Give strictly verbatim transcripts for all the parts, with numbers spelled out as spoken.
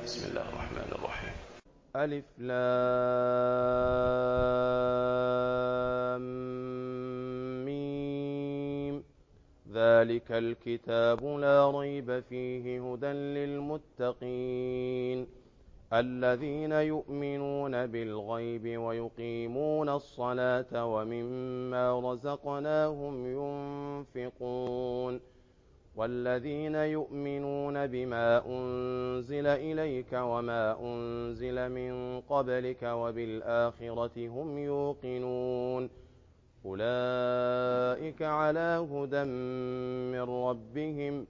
بسم الله الرحمن الرحيم. ألف لام ميم ذلك الكتاب لا ريب فيه هدى للمتقين الذين يؤمنون بالغيب ويقيمون الصلاة ومما رزقناهم ينفقون والذين يؤمنون بما أنزل إليك وما أنزل من قبلك وبالآخرة هم يوقنون أولئك على هدى من ربهم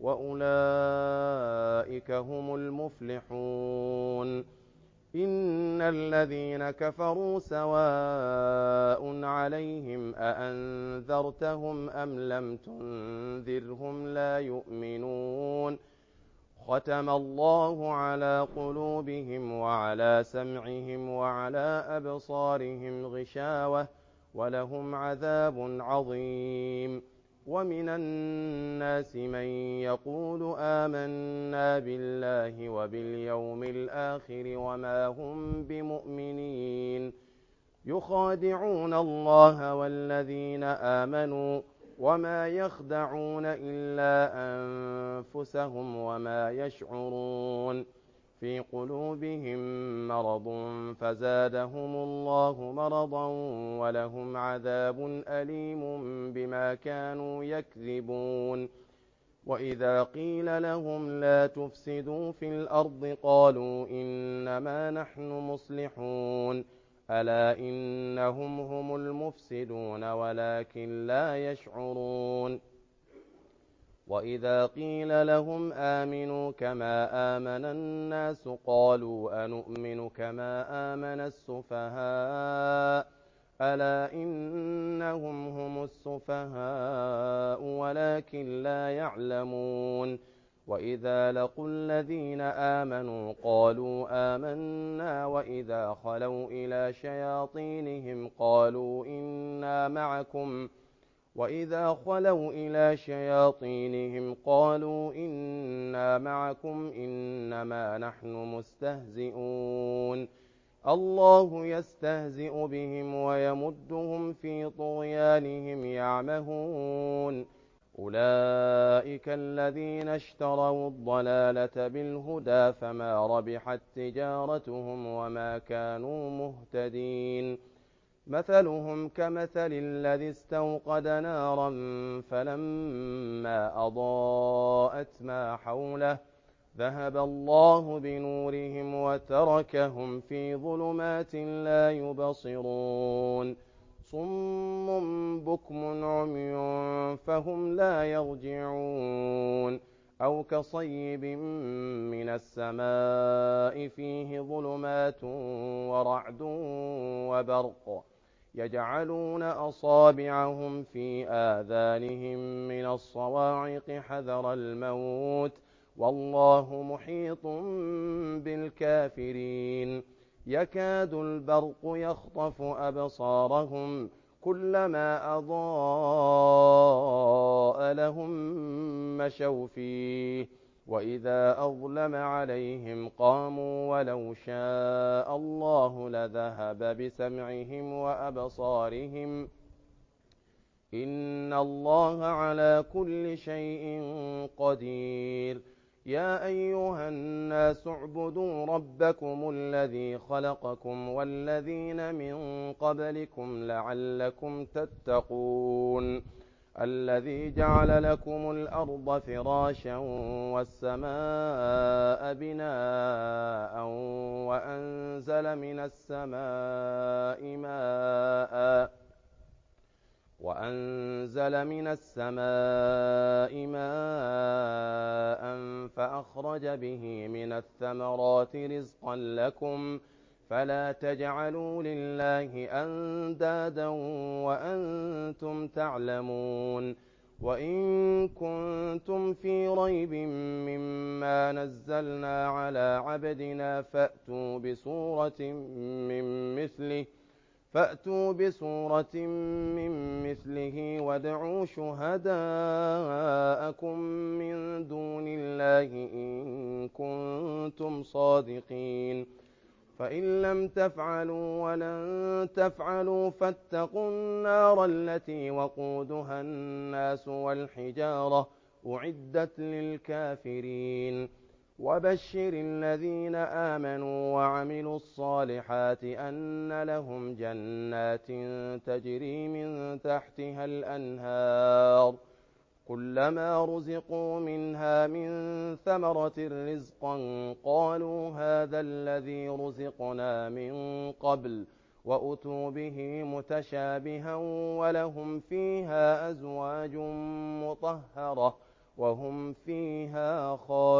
وأولئك هم المفلحون إن الذين كفروا سواء عليهم أأنذرتهم أم لم تنذرهم لا يؤمنون ختم الله على قلوبهم وعلى سمعهم وعلى أبصارهم غشاوة ولهم عذاب عظيم ومن الناس من يقول آمنا بالله وباليوم الآخر وما هم بمؤمنين يخادعون الله والذين آمنوا وما يخدعون إلا أنفسهم وما يشعرون في قلوبهم مرض فزادهم الله مرضا ولهم عذاب أليم بما كانوا يكذبون وإذا قيل لهم لا تفسدوا في الأرض قالوا إنما نحن مصلحون ألا إنهم هم المفسدون ولكن لا يشعرون وإذا قيل لهم آمنوا كما آمن الناس قالوا أنؤمن كما آمن السفهاء ألا إنهم هم السفهاء ولكن لا يعلمون وإذا لقوا الذين آمنوا قالوا آمنا وإذا خلوا إلى شياطينهم قالوا إنا معكم وإذا خلوا إلى شياطينهم قالوا إنا معكم إنما نحن مستهزئون الله يستهزئ بهم ويمدهم في طغيانهم يعمهون أولئك الذين اشتروا الضلالة بالهدى فما ربحت تجارتهم وما كانوا مهتدين مثلهم كمثل الذي استوقد نارا فلما أضاءت ما حوله ذهب الله بنورهم وتركهم في ظلمات لا يبصرون صم بكم عمي فهم لا يرجعون أو كصيب من السماء فيه ظلمات ورعد وبرق يجعلون أصابعهم في آذانهم من الصواعق حذر الموت والله محيط بالكافرين يكاد البرق يخطف أبصارهم كلما أضاء لهم مشوا فيه وإذا أظلم عليهم قاموا ولو شاء الله لذهب بسمعهم وأبصارهم إن الله على كل شيء قدير يا أيها الناس اعبدوا ربكم الذي خلقكم والذين من قبلكم لعلكم تتقون الذي جعل لكم الأرض فراشا والسماء بناء وأنزل من السماء ماء وأنزل من السماء ماء فأخرج به من الثمرات رزقا لكم فلا تجعلوا لله أندادا وأنتم تعلمون وإن كنتم في ريب مما نزلنا على عبدنا فأتوا بسورة من مثله فأتوا بسورة من مثله وادعوا شهداءكم من دون الله إن كنتم صادقين فإن لم تفعلوا ولن تفعلوا فاتقوا النار التي وقودها الناس والحجارة أعدت للكافرين وبشر الذين آمنوا وعملوا الصالحات أن لهم جنات تجري من تحتها الأنهار كلما رزقوا منها من ثمرة رزقا قالوا هذا الذي رزقنا من قبل وأتوا به متشابها ولهم فيها أزواج مطهرة وهم فيها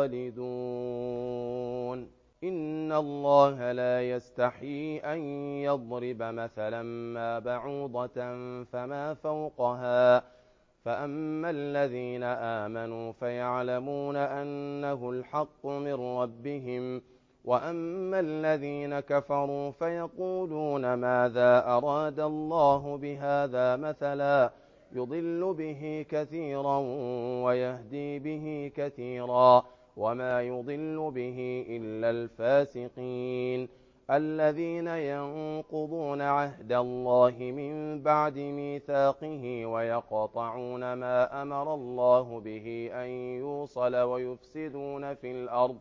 خالدون إن الله لا يستحيي أن يضرب مثلا ما بعوضة فما فوقها فأما الذين آمنوا فيعلمون أنه الحق من ربهم وأما الذين كفروا فيقولون ماذا أراد الله بهذا مثلا يضل به كثيرا ويهدي به كثيرا وما يضل به إلا الفاسقين الذين ينقضون عهد الله من بعد ميثاقه ويقطعون ما أمر الله به أن يوصل ويفسدون في الأرض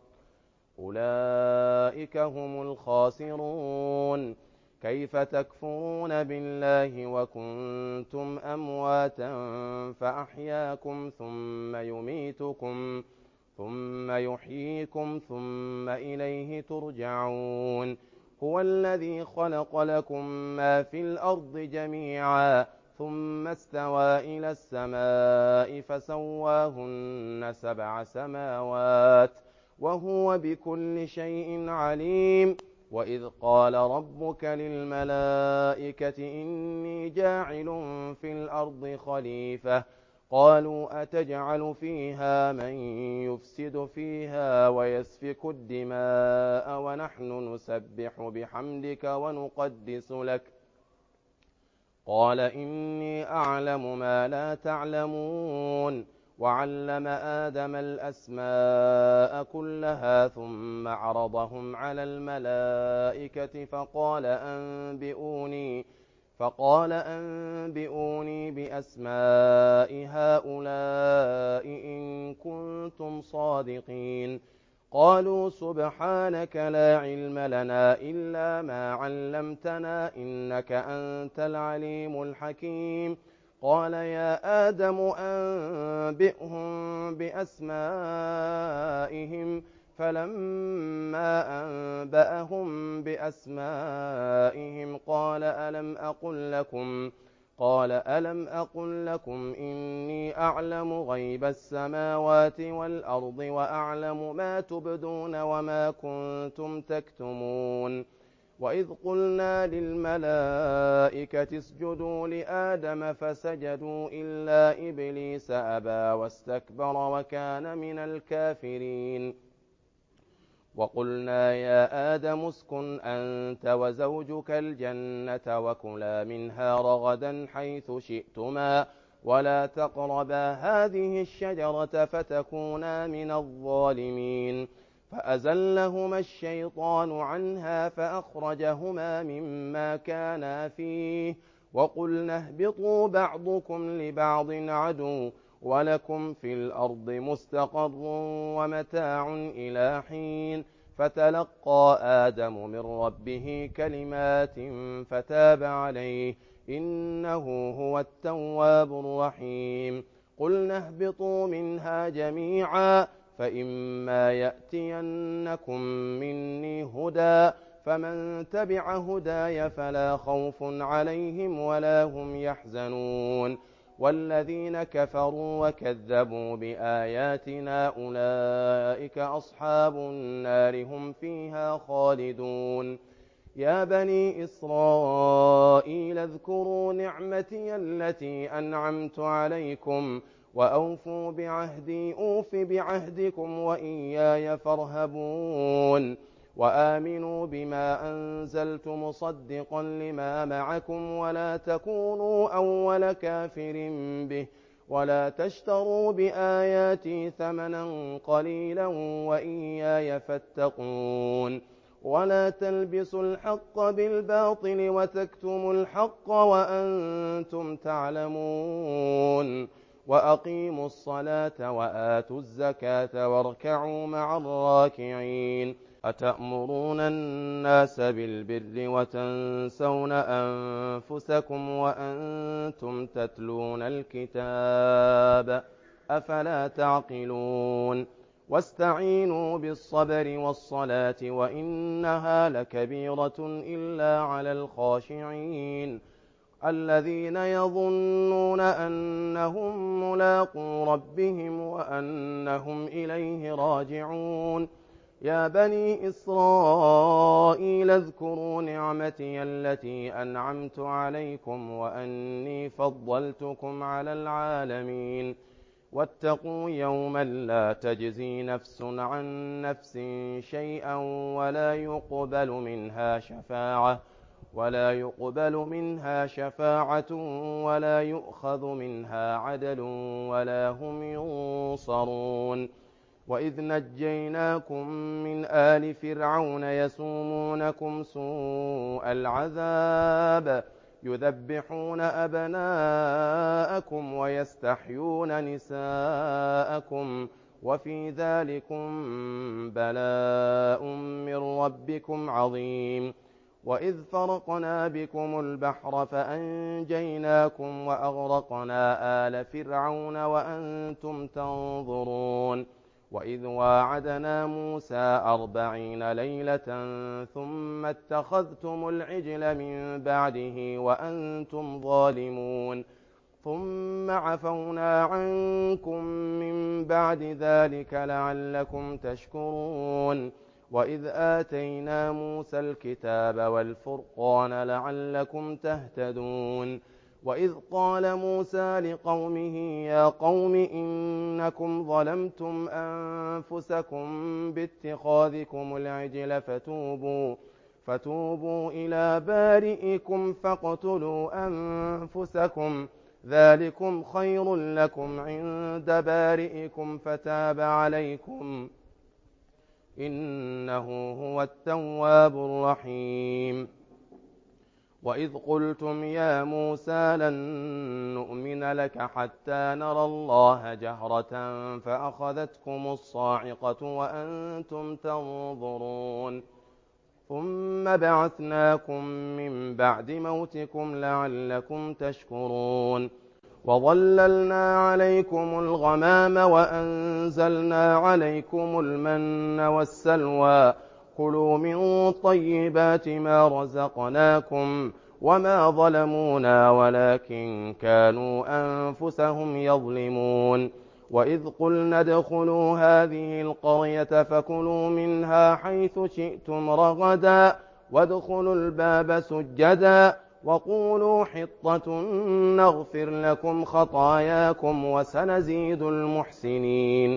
أولئك هم الخاسرون كيف تكفرون بالله وكنتم أمواتا فأحياكم ثم يميتكم ثم يحييكم ثم إليه ترجعون هو الذي خلق لكم ما في الأرض جميعا ثم استوى إلى السماء فسواهن سبع سماوات وهو بكل شيء عليم وإذ قال ربك للملائكة إني جاعل في الأرض خليفة قالوا أتجعل فيها من يفسد فيها ويسفك الدماء ونحن نسبح بحمدك ونقدس لك قال إني أعلم ما لا تعلمون وعلم آدم الأسماء كلها ثم عرضهم على الملائكة فقال أنبئوني فقال أنبئوني بأسماء هؤلاء إن كنتم صادقين قالوا سبحانك لا علم لنا إلا ما علمتنا إنك أنت العليم الحكيم قال يا آدم أنبئهم بأسمائهم فلما أنبأهم بأسمائهم قال ألم أقل لكم قال ألم أقل لكم إني أعلم غيب السماوات والأرض وأعلم ما تبدون وما كنتم تكتمون وإذ قلنا للملائكة اسجدوا لآدم فسجدوا إلا إبليس أبى واستكبر وكان من الكافرين وقلنا يا آدم اسكن أنت وزوجك الجنة وكلا منها رغدا حيث شئتما ولا تقربا هذه الشجرة فتكونا من الظالمين فأزلهما الشيطان عنها فأخرجهما مما كانا فيه وقلنا اهبطوا بعضكم لبعض عدو ولكم في الأرض مستقر ومتاع إلى حين فتلقى آدم من ربه كلمات فتاب عليه إنه هو التواب الرحيم قلنا اهبطوا منها جميعا فإما يأتينكم مني هدى فمن تبع هداي فلا خوف عليهم ولا هم يحزنون والذين كفروا وكذبوا بآياتنا أولئك أصحاب النار هم فيها خالدون يا بني إسرائيل اذكروا نعمتي التي أنعمت عليكم وأوفوا بعهدي أوف بعهدكم وإياي فارهبون وآمنوا بما أنزلت مصدقا لما معكم ولا تكونوا أول كافر به ولا تشتروا بآياتي ثمنا قليلا وإياي فاتقون ولا تلبسوا الحق بالباطل وتكتموا الحق وأنتم تعلمون وأقيموا الصلاة وآتوا الزكاة واركعوا مع الراكعين أتأمرون الناس بالبر وتنسون أنفسكم وأنتم تتلون الكتاب أفلا تعقلون واستعينوا بالصبر والصلاة وإنها لكبيرة إلا على الخاشعين الذين يظنون أنهم ملاقو ربهم وأنهم إليه راجعون يا بني إسرائيل اذكروا نعمتي التي أنعمت عليكم وأني فضلتكم على العالمين واتقوا يوما لا تجزي نفس عن نفس شيئا ولا يقبل منها شفاعة ولا يقبل منها شفاعة ولا يؤخذ منها عدل ولا هم ينصرون وإذ نجيناكم من آل فرعون يسومونكم سوء العذاب يذبحون أبناءكم ويستحيون نساءكم وفي ذلكم بلاء من ربكم عظيم وإذ فرقنا بكم البحر فأنجيناكم وأغرقنا آل فرعون وأنتم تنظرون وإذ واعدنا موسى أربعين ليلة ثم اتخذتم العجل من بعده وأنتم ظالمون ثم عفونا عنكم من بعد ذلك لعلكم تشكرون وإذ آتينا موسى الكتاب والفرقان لعلكم تهتدون وإذ قال موسى لقومه يا قوم إنكم ظلمتم أنفسكم باتخاذكم العجل فتوبوا فتوبوا إلى بارئكم فاقتلوا أنفسكم ذلكم خير لكم عند بارئكم فتاب عليكم إنه هو التواب الرحيم وإذ قلتم يا موسى لن نؤمن لك حتى نرى الله جهرة فأخذتكم الصاعقة وأنتم تنظرون ثم بعثناكم من بعد موتكم لعلكم تشكرون وظللنا عليكم الغمام وأنزلنا عليكم المن والسلوى كلوا من طيبات ما رزقناكم وما ظلمونا ولكن كانوا أنفسهم يظلمون وإذ قلنا ادخلوا هذه القرية فكلوا منها حيث شئتم رغدا وادخلوا الباب سجدا وقولوا حطة نغفر لكم خطاياكم وسنزيد المحسنين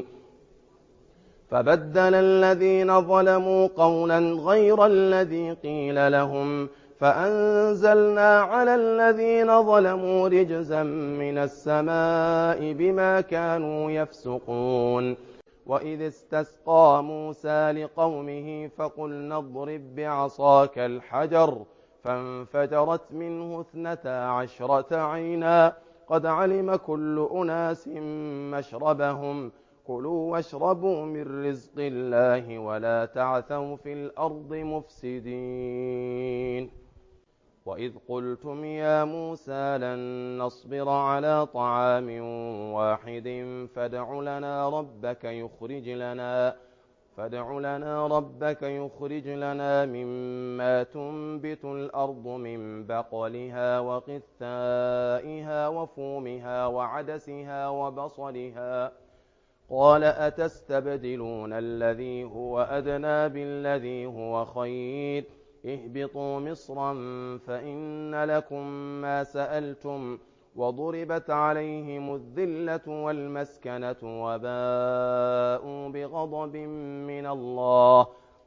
فبدل الذين ظلموا قولا غير الذي قيل لهم فأنزلنا على الذين ظلموا رجزا من السماء بما كانوا يفسقون وإذ استسقى موسى لقومه فقلنا اضرب بعصاك الحجر فانفجرت منه اثنتا عشرة عينا قد علم كل أناس مشربهم كلوا واشربوا من رزق الله ولا تعثوا في الأرض مفسدين وإذ قلتم يا موسى لن نصبر على طعام واحد فادع لنا ربك يخرج لنا فادع لنا ربك يخرج لنا مما تنبت الأرض من بقلها وقثائها وفومها وعدسها وبصلها قال أتستبدلون الذي هو أدنى بالذي هو خير اهبطوا مصرا فإن لكم ما سألتم وضربت عليهم الذلة والمسكنة وباءوا بغضب من الله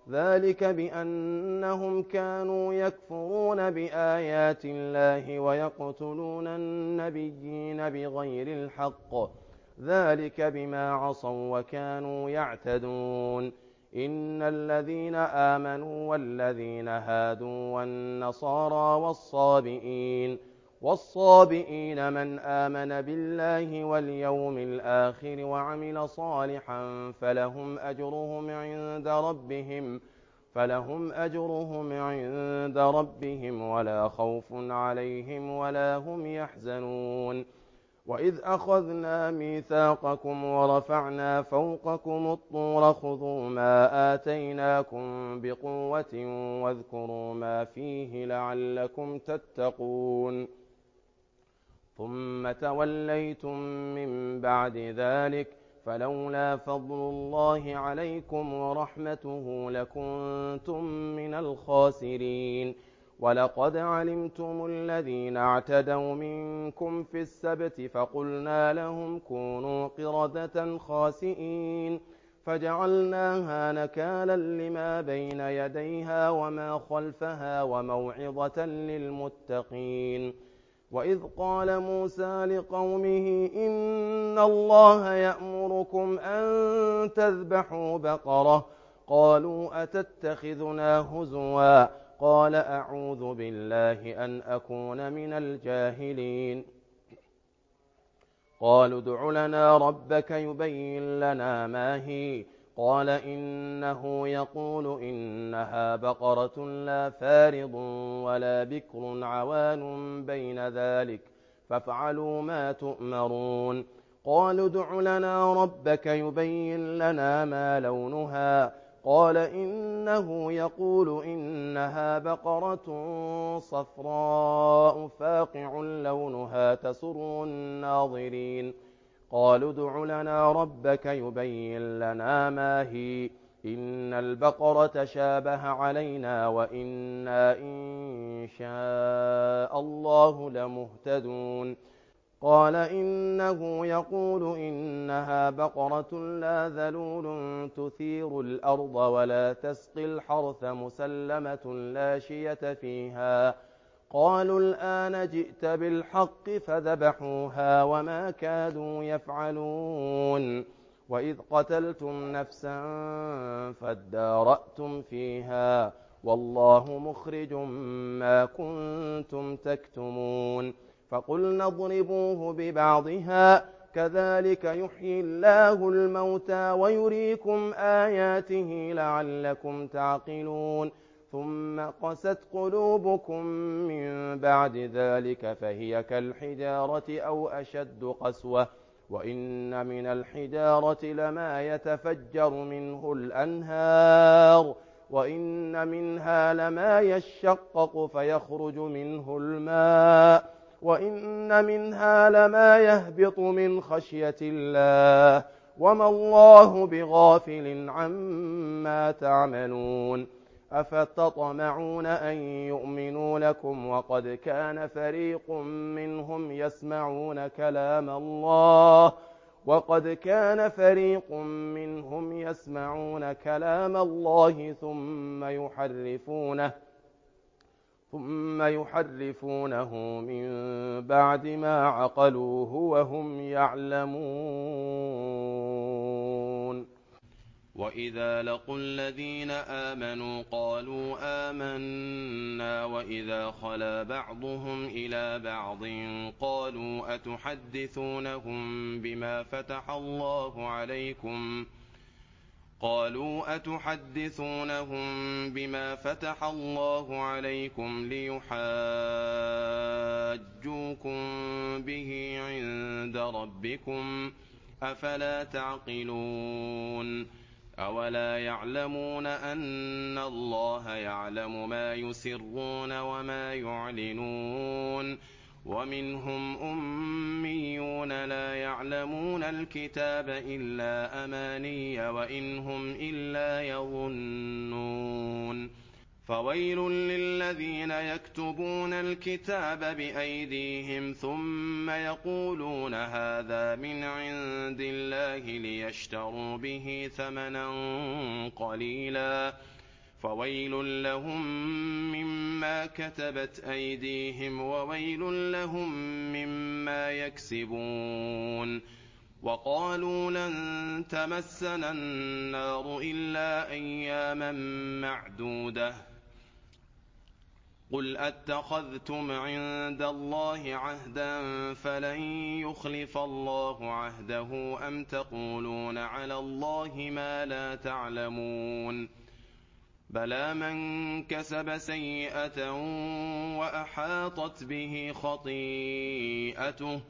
ذلك بأنهم كانوا يكفرون بآيات الله ويقتلون النبيين بغير الحق، ذلك بما عصوا وكانوا يعتدون. إن الذين آمنوا والذين هادوا والنصارى والصابئين والصابئين من آمن بالله واليوم الآخر وعمل صالحا فلهم أجرهم عند ربهم فلهم أجرهم عند ربهم ولا خوف عليهم ولا هم يحزنون. وإذ أخذنا ميثاقكم ورفعنا فوقكم الطور خذوا ما آتيناكم بقوة واذكروا ما فيه لعلكم تتقون. ثم توليتم من بعد ذلك فلولا فضل الله عليكم ورحمته لكنتم من الخاسرين. ولقد علمتم الذين اعتدوا منكم في السبت فقلنا لهم كونوا قردة خاسئين فجعلناها نكالا لما بين يديها وما خلفها وموعظة للمتقين. وإذ قال موسى لقومه إن الله يأمركم أن تذبحوا بقرة قالوا أتتخذنا هزوا قال أعوذ بالله أن أكون من الجاهلين. قالوا ادع لنا ربك يبين لنا ما هي قال إنه يقول إنها بقرة لا فارض ولا بكر عوان بين ذلك فافعلوا ما تؤمرون. قالوا ادع لنا ربك يبين لنا ما لونها قال إنه يقول إنها بقرة صفراء فاقع لونها تسر الناظرين. قالوا ادع لنا ربك يبين لنا ما هي إن البقرة شابه علينا وإنا إن شاء الله لمهتدون. قال إنه يقول إنها بقرة لا ذلول تثير الأرض ولا تسقي الحرث مسلمة لا شية فيها. قالوا الآن جئت بالحق فذبحوها وما كادوا يفعلون. وإذ قتلتم نفسا فادارأتم فيها والله مخرج ما كنتم تكتمون. فقلنا اضربوه ببعضها كذلك يحيي الله الموتى ويريكم آياته لعلكم تعقلون. ثم قست قلوبكم من بعد ذلك فهي كالحجارة أو أشد قسوة وإن من الحجارة لما يتفجر منه الأنهار وإن منها لما يشقق فيخرج منه الماء وإن منها لما يهبط من خشية الله وما الله بغافل عما تعملون. أفتطمعون أن يؤمنوا لكم وقد كان فريق منهم يسمعون كلام الله وقد كان فريق منهم يسمعون كلام الله ثم يحرفونه ثم يحرفونه من بعد ما عقلوه وهم يعلمون. وإذا لقوا الذين آمنوا قالوا آمنا وإذا خلا بعضهم إلى بعض قالوا أتحدثونهم بما فتح الله عليكم قالوا أتحدثونهم بما فتح الله عليكم ليحاجوكم به عند ربكم أفلا تعقلون. أولا يعلمون أن الله يعلم ما يسرون وما يعلنون. ومنهم أميون لا يعلمون الكتاب إلا أماني وإن هم إلا يظنون. فويل للذين يكتبون الكتاب بأيديهم ثم يقولون هذا من عند الله ليشتروا به ثمنا قليلا فويل لهم مما كتبت أيديهم وويل لهم مما يكسبون. وقالوا لن تمسنا النار إلا أياما معدودة قل أتخذتم عند الله عهدا فلن يخلف الله عهده أم تقولون على الله ما لا تعلمون. بلى من كسب سيئة وأحاطت به خطيئته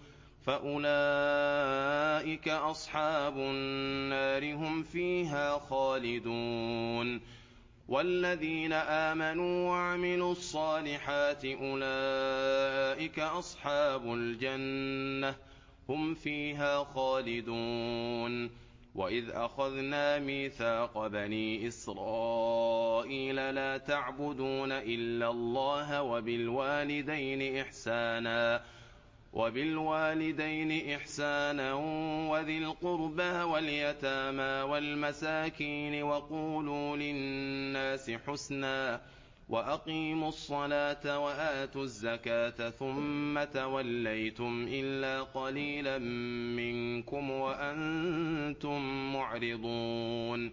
فأولئك أصحاب النار هم فيها خالدون. والذين آمنوا وعملوا الصالحات أولئك أصحاب الجنة هم فيها خالدون. وإذ أخذنا ميثاق بني إسرائيل لا تعبدون إلا الله وبالوالدين إحسانا وبالوالدين إحسانا وذي القربى واليتامى والمساكين وقولوا للناس حسنا وأقيموا الصلاة وآتوا الزكاة ثم توليتم إلا قليلا منكم وأنتم معرضون.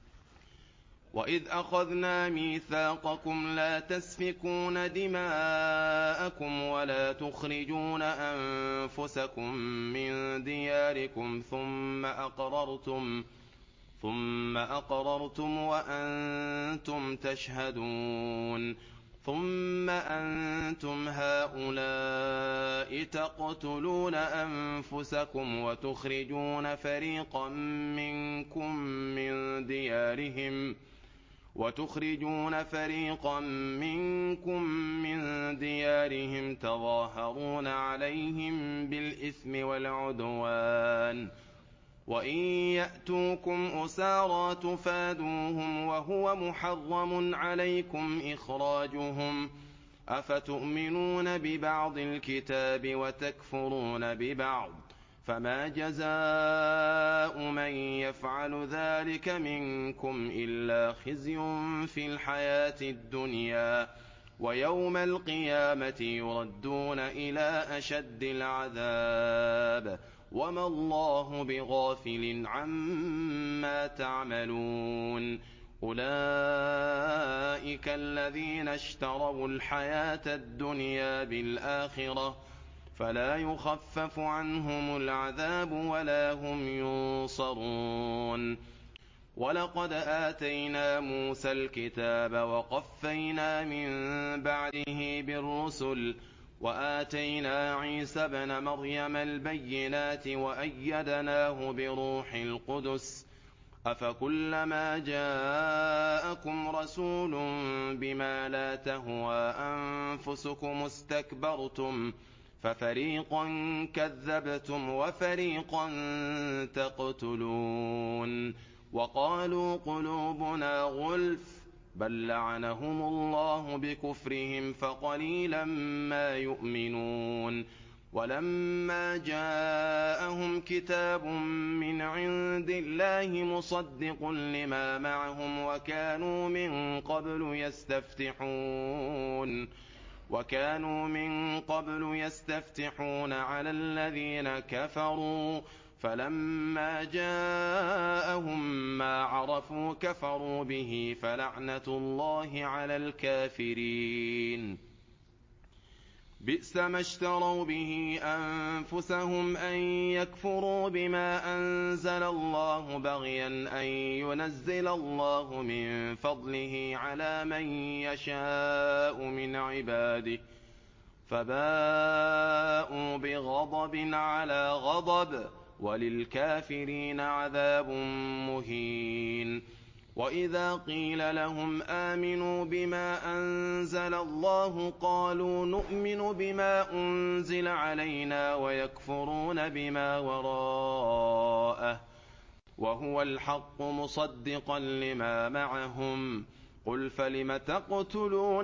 وإذ أخذنا ميثاقكم لا تسفكون دماءكم ولا تخرجون أنفسكم من دياركم ثم أقررتم ثم أقررتم وأنتم تشهدون. ثم أنتم هؤلاء تقتلون أنفسكم وتخرجون فريقا منكم من ديارهم وتخرجون فريقا منكم من ديارهم تظاهرون عليهم بالإثم والعدوان وإن يأتوكم أسارى تفادوهم وهو محرم عليكم إخراجهم أفتؤمنون ببعض الكتاب وتكفرون ببعض فما جزاء من يفعل ذلك منكم إلا خزي في الحياة الدنيا ويوم القيامة يردون إلى أشد العذاب وما الله بغافل عما تعملون. أولئك الذين اشتروا الحياة الدنيا بالآخرة فلا يخفف عنهم العذاب ولا هم ينصرون. ولقد آتينا موسى الكتاب وقفينا من بعده بالرسل وآتينا عيسى ابن مريم البينات وأيدناه بروح القدس أفكلما جاءكم رسول بما لا تهوى أنفسكم استكبرتم ففريقا كذبتم وفريقا تقتلون. وقالوا قلوبنا غلف بل لعنهم الله بكفرهم فقليلا ما يؤمنون. ولما جاءهم كتاب من عند الله مصدق لما معهم وكانوا من قبل يستفتحون وكانوا من قبل يستفتحون على الذين كفروا فلما جاءهم ما عرفوا كفروا به فلعنة الله على الكافرين. بئس ما اشتروا به أنفسهم أن يكفروا بما أنزل الله بغيا أن ينزل الله من فضله على من يشاء من عباده فباءوا بغضب على غضب وللكافرين عذاب مهين. وإذا قيل لهم آمنوا بما أنزل الله قالوا نؤمن بما أنزل علينا ويكفرون بما وراءه وهو الحق مصدقا لما معهم قل فلم تقتلون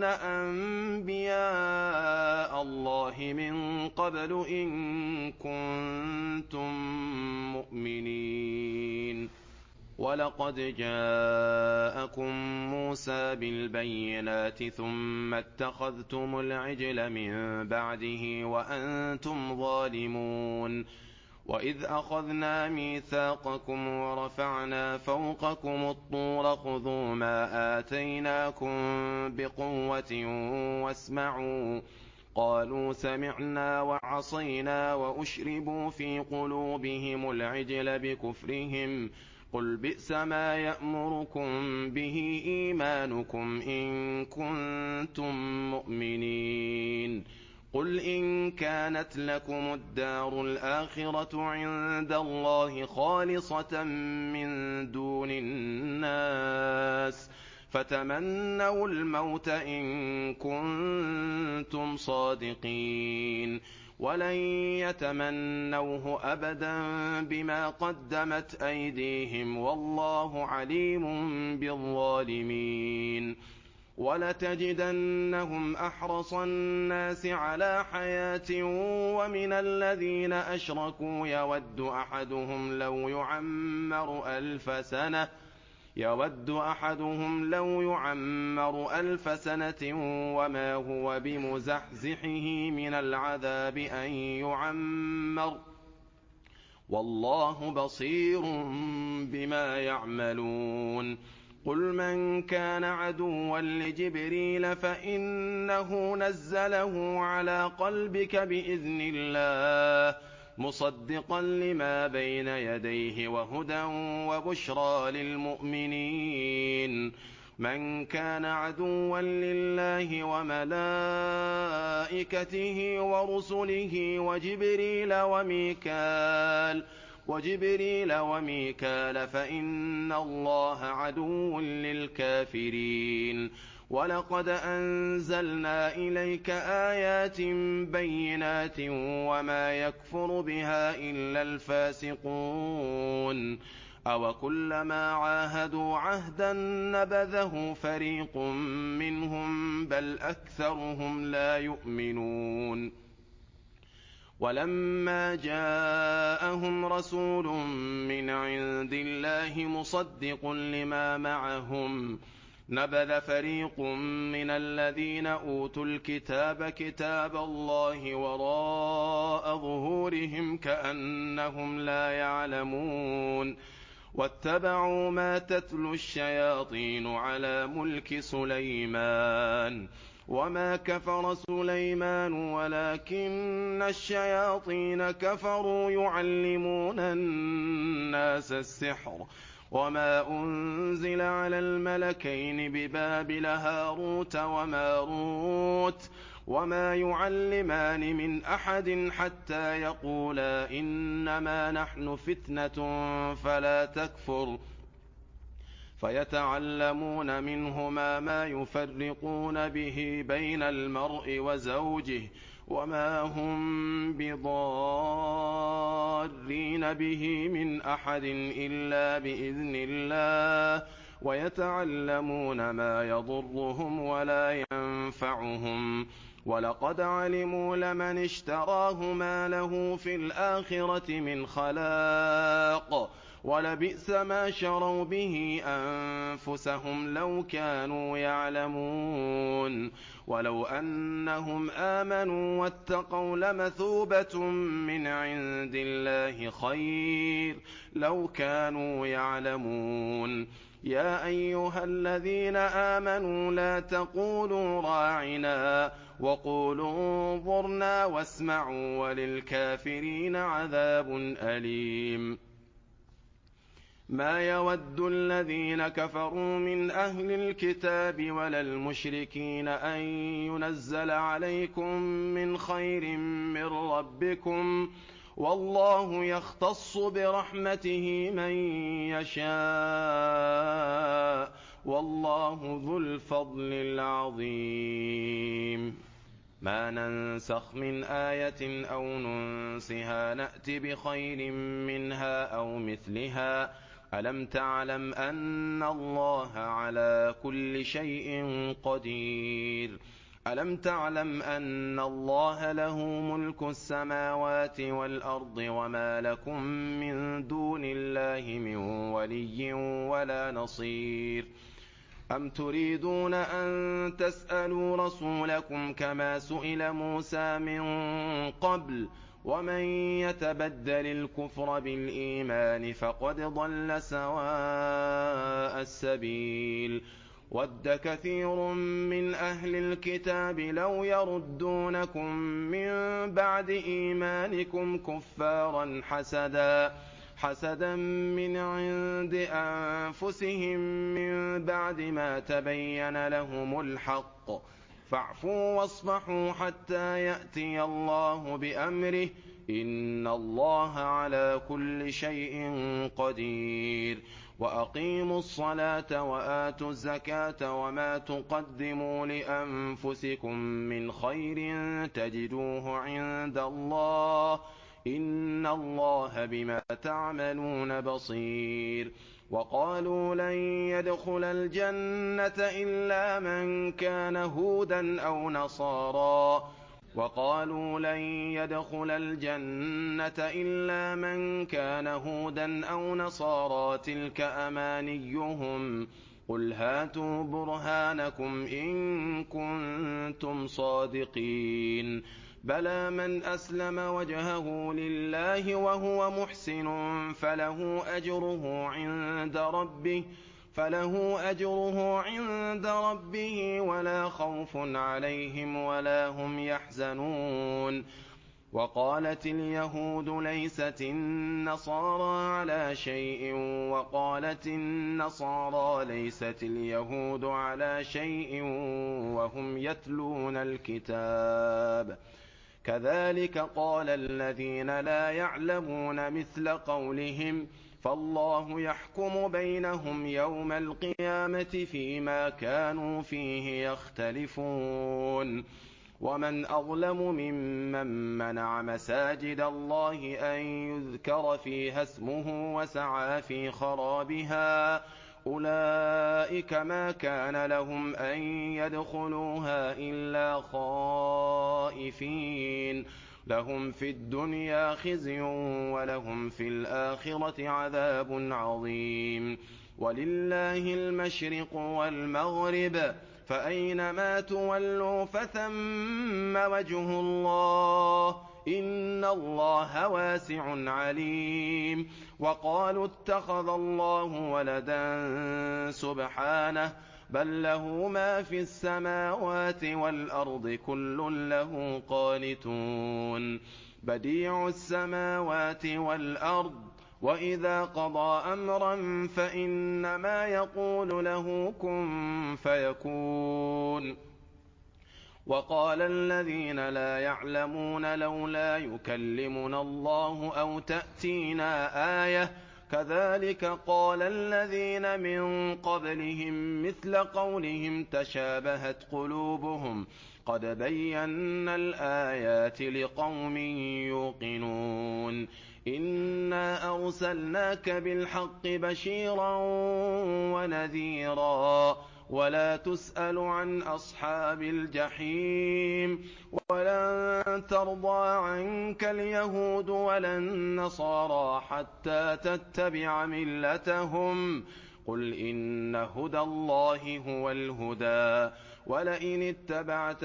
أنبياء الله من قبل إن كنتم مؤمنين. وَلَقَدْ جَاءَكُم مُّوسَىٰ بِالْبَيِّنَاتِ ثُمَّ اتَّخَذْتُمُ الْعِجْلَ مِن بَعْدِهِ وَأَنتُمْ ظَالِمُونَ وَإِذْ أَخَذْنَا مِيثَاقَكُمْ وَرَفَعْنَا فَوْقَكُمُ الطُّورَ خُذُوا مَا آتَيْنَاكُم بِقُوَّةٍ وَاسْمَعُوا ۖ قَالُوا سَمِعْنَا وَعَصَيْنَا وَأُشْرِبُوا فِي قُلُوبِهِمُ الْعِجْلَ بِكُفْرِهِمْ ۚ قُلْ بِئْسَ مَا يَأْمُرُكُم بِهِ إِيمَانُكُمْ إِن كُنتُم مُّؤْمِنِينَ قُلْ إِن كَانَتْ لَكُمُ الدَّارُ الْآخِرَةُ عِندَ اللَّهِ خَالِصَةً مِّن دُونِ النَّاسِ فَتَمَنَّوُا الْمَوْتَ إِن كُنتُمْ صَادِقِينَ وَلَن يَتَمَنَّوْهُ أَبَدًا بِمَا قَدَّمَتْ أَيْدِيهِمْ وَاللَّهُ عَلِيمٌ بِالظَّالِمِينَ وَلَتَجِدَنَّهُمْ أَحْرَصَ النَّاسِ عَلَىٰ حَيَاةٍ وَمِنَ الَّذِينَ أَشْرَكُوا يَوَدُّ أَحَدُهُمْ لَوْ يُعَمَّرُ أَلْفَ سَنَةٍ يود أحدهم لو يعمر ألف سنة وما هو بمزحزحه من العذاب أن يعمر والله بصير بما يعملون قل من كان عدوا لجبريل فإنه نزله على قلبك بإذن الله مصدقا لما بين يديه وهدى وبشرى للمؤمنين من كان عدوا لله وملائكته ورسله وجبريل وميكال وجبريل وميكال فإن الله عدو للكافرين وَلَقَدْ أَنزَلْنَا إِلَيْكَ آيَاتٍ بَيِّنَاتٍ وَمَا يَكْفُرُ بِهَا إِلَّا الْفَاسِقُونَ أَوَكُلَّمَا عَاهَدُوا عَهْدًا نَّبَذَهُ فَرِيقٌ مِّنْهُم بَلْ أَكْثَرُهُمْ لَا يُؤْمِنُونَ وَلَمَّا جَاءَهُمْ رَسُولٌ مِّنْ عِندِ اللَّهِ مُصَدِّقٌ لِّمَا مَعَهُمْ نَبَذَ فَرِيقٌ مِّنَ الَّذِينَ أُوتُوا الْكِتَابَ كِتَابَ اللَّهِ وَرَاءَ ظُهُورِهِمْ كَأَنَّهُمْ لَا يَعْلَمُونَ وَاتَّبَعُوا مَا تَتْلُو الشَّيَاطِينُ عَلَىٰ مُلْكِ سُلَيْمَانَ وَمَا كَفَرَ سُلَيْمَانُ وَلَٰكِنَّ الشَّيَاطِينَ كَفَرُوا يُعَلِّمُونَ النَّاسَ السِّحْرَ وَمَا أُنزِلَ عَلَى الْمَلَكَيْنِ بِبَابِلَ هَارُوتَ وَمَارُوتَ وَمَا يُعَلِّمَانِ مِنْ أَحَدٍ حَتَّىٰ يَقُولَا إِنَّمَا نَحْنُ فِتْنَةٌ فَلَا تَكْفُرْ فَيَتَعَلَّمُونَ مِنْهُمَا مَا يُفَرِّقُونَ بِهِ بَيْنَ الْمَرْءِ وَزَوْجِهِ وَمَا هُم بِضَارِّينَ بِهِ مِنْ أَحَدٍ إِلَّا بِإِذْنِ اللَّهِ وَيَتَعَلَّمُونَ مَا يَضُرُّهُمْ وَلَا يَنفَعُهُمْ وَلَقَدْ عَلِمُوا لَمَنِ اشْتَرَاهُ مَا لَهُ فِي الْآخِرَةِ مِنْ خَلَاقٍ وَلَبِئْسَ مَا شَرَوْا بِهِ أَنفُسَهُمْ لَوْ كَانُوا يَعْلَمُونَ وَلَوْ أَنَّهُمْ آمَنُوا وَاتَّقَوْا لَمَثُوبَةٌ مِّنْ عِندِ اللَّهِ خَيْرٌ لَّوْ كَانُوا يَعْلَمُونَ يَا أَيُّهَا الَّذِينَ آمَنُوا لَا تَقُولُوا رَاعِنَا وَقُولُوا انظُرْنَا وَاسْمَعُوا وَلِلْكَافِرِينَ عَذَابٌ أَلِيمٌ مَا يَوَدُّ الَّذِينَ كَفَرُوا مِنْ أَهْلِ الْكِتَابِ وَلَا الْمُشْرِكِينَ أَن يُنَزَّلَ عَلَيْكُم مِّنْ خَيْرٍ مِّن رَّبِّكُمْ ۗ وَاللَّهُ يَخْتَصُّ بِرَحْمَتِهِ مَن يَشَاءُ ۗ وَاللَّهُ ذُو الْفَضْلِ الْعَظِيمِ مَا نَنسَخْ مِنْ آيَةٍ أَوْ نُنسِهَا نَأْتِ بِخَيْرٍ مِّنْهَا أَوْ مِثْلِهَا ۗ أَلَمْ تَعْلَمْ أَنَّ اللَّهَ عَلَىٰ كُلِّ شَيْءٍ قَدِيرٌ ألم تعلم أن الله له ملك السماوات والأرض وما لكم من دون الله من ولي ولا نصير أم تريدون أن تسألوا رسولكم كما سئل موسى من قبل ومن يتبدل الكفر بالإيمان فقد ضل سواء السبيل وَدَّ كَثِيرٌ مِّنْ أَهْلِ الْكِتَابِ لَوْ يَرُدُّونَكُم مِّن بَعْدِ إِيمَانِكُمْ كُفَّارًا حَسَدًا حَسَدًا مِّنْ عِندِ أَنفُسِهِم مِّن بَعْدِ مَا تَبَيَّنَ لَهُمُ الْحَقُّ ۖ فَاعْفُوا وَاصْفَحُوا حَتَّىٰ يَأْتِيَ اللَّهُ بِأَمْرِهِ ۗ إِنَّ اللَّهَ عَلَىٰ كُلِّ شَيْءٍ قَدِيرٌ وَأَقِيمُوا الصَّلَاةَ وَآتُوا الزَّكَاةَ وَمَا تُقَدِّمُوا لِأَنفُسِكُم مِّنْ خَيْرٍ تَجِدُوهُ عِندَ اللَّهِ ۗ إِنَّ اللَّهَ بِمَا تَعْمَلُونَ بَصِيرٌ وَقَالُوا لَن يَدْخُلَ الْجَنَّةَ إِلَّا مَن كَانَ هُودًا أَوْ نَصَارَىٰ وَقَالُوا لَن يَدْخُلَ الْجَنَّةَ إِلَّا مَن كَانَ هُودًا أَوْ نَصَارَىٰ ۗ تِلْكَ أَمَانِيُّهُمْ ۖ قُلْ هَاتُوا بُرْهَانَكُمْ إِن كُنتُمْ صَادِقِينَ بَلَىٰ مَنْ أَسْلَمَ وَجْهَهُ لِلَّهِ وَهُوَ مُحْسِنٌ فَلَهُ أَجْرُهُ عِندَ رَبِّهِ فَلَهُ أَجْرُهُ عِندَ رَبِّهِ وَلَا خَوْفٌ عَلَيْهِمْ وَلَا هُمْ يَحْزَنُونَ وَقَالَتِ الْيَهُودُ لَيْسَتِ النَّصَارَىٰ عَلَىٰ شَيْءٍ وَقَالَتِ النَّصَارَىٰ لَيْسَتِ الْيَهُودُ عَلَىٰ شَيْءٍ وَهُمْ يَتْلُونَ الْكِتَابَ كَذَٰلِكَ قَالَ الَّذِينَ لَا يَعْلَمُونَ مِثْلَ قَوْلِهِمْ فَاللَّهُ يَحْكُمُ بَيْنَهُمْ يَوْمَ الْقِيَامَةِ فِيمَا كَانُوا فِيهِ يَخْتَلِفُونَ وَمَنْ أَظْلَمُ مِمَّن مَّنَعَ مَسَاجِدَ اللَّهِ أَن يُذْكَرَ فِيهَا اسْمُهُ وَسَعَىٰ فِي خَرَابِهَا ۚ أُولَٰئِكَ مَا كَانَ لَهُمْ أَن يَدْخُلُوهَا إِلَّا خَائِفِينَ ۚ لَهُمْ فِي الدُّنْيَا خِزْيٌ وَلَهُمْ فِي الْآخِرَةِ عَذَابٌ عَظِيمٌ وَلِلَّهِ الْمَشْرِقُ وَالْمَغْرِبُ ۚ فَأَيْنَمَا تُوَلُّوا فَثَمَّ وَجْهُ اللَّهِ ۚ إِنَّ اللَّهَ وَاسِعٌ عَلِيمٌ وَقَالُوا اتَّخَذَ اللَّهُ وَلَدًا سُبْحَانَهُ ۖ بَل لَّهُ مَا فِي السَّمَاوَاتِ وَالْأَرْضِ ۖ كُلٌّ لَّهُ قَانِتُونَ بَدِيعُ السَّمَاوَاتِ وَالْأَرْضِ ۖ وَإِذَا قَضَىٰ أَمْرًا فَإِنَّمَا يَقُولُ لَهُ كُن فَيَكُونُ وَقَالَ الَّذِينَ لَا يَعْلَمُونَ لَوْلَا يُكَلِّمُنَا اللَّهُ أَوْ تَأْتِينَا آيَةٌ ۗ كَذَٰلِكَ قَالَ الَّذِينَ مِن قَبْلِهِم مِّثْلَ قَوْلِهِمْ تَشَابَهَتْ قُلُوبُهُمْ ۗ قَدْ بَيَّنَّا الْآيَاتِ لِقَوْمٍ يُوقِنُونَ إِنَّا أَرْسَلْنَاكَ بِالْحَقِّ بَشِيرًا وَنَذِيرًا وَلَا تُسْأَلُ عَنْ أَصْحَابِ الْجَحِيمِ وَلَن تَرْضَىٰ عَنكَ الْيَهُودُ وَلَا النَّصَارَىٰ حَتَّىٰ تَتَّبِعَ مِلَّتَهُمْ ۗ قُلْ إِنَّ هُدَى اللَّهِ هُوَ الْهُدَىٰ ۗ وَلَئِنِ اتَّبَعْتَ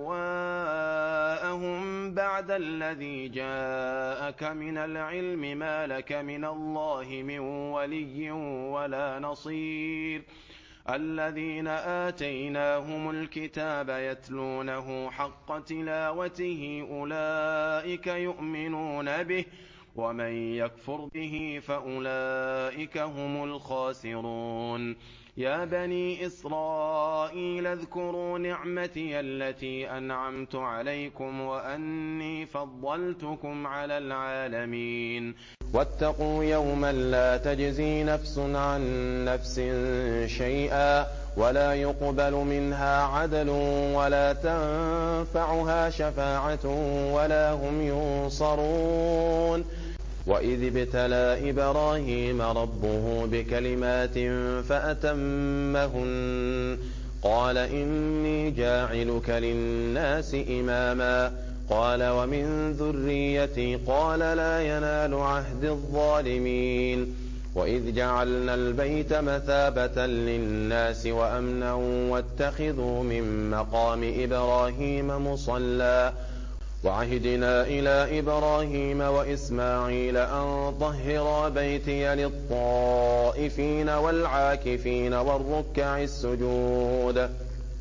أَهْوَاءَهُم بَعْدَ الَّذِي جَاءَكَ مِنَ الْعِلْمِ مَا لَكَ مِنَ اللَّهِ مِن وَلِيٍّ وَلَا نَصِيرٍ الَّذِينَ آتَيْنَاهُمُ الْكِتَابَ يَتْلُونَهُ حَقَّ تِلَاوَتِهِ أُولَٰئِكَ يُؤْمِنُونَ بِهِ ۗ وَمَن يَكْفُرْ بِهِ فَأُولَٰئِكَ هُمُ الْخَاسِرُونَ يَا بَنِي إِسْرَائِيلَ اذْكُرُوا نِعْمَتِيَ الَّتِي أَنْعَمْتُ عَلَيْكُمْ وَأَنِّي فَضَّلْتُكُمْ عَلَى الْعَالَمِينَ وَاتَّقُوا يَوْمًا لَّا تَجْزِي نَفْسٌ عَن نَّفْسٍ شَيْئًا وَلَا يُقْبَلُ مِنْهَا عَدْلٌ وَلَا تَنفَعُهَا شَفَاعَةٌ وَلَا هُمْ يُنصَرُونَ وَإِذِ ابْتَلَىٰ إِبْرَاهِيمَ رَبُّهُ بِكَلِمَاتٍ فَأَتَمَّهُنَّ قال إني جاعلك للناس إماما قال ومن ذريتي قال لا ينال عهد الظالمين وإذ جعلنا البيت مثابة للناس وأمنا واتخذوا من مقام إبراهيم مصلى وعهدنا إلى إبراهيم وإسماعيل أن طهرا بيتي للطائفين والعاكفين والركع السجود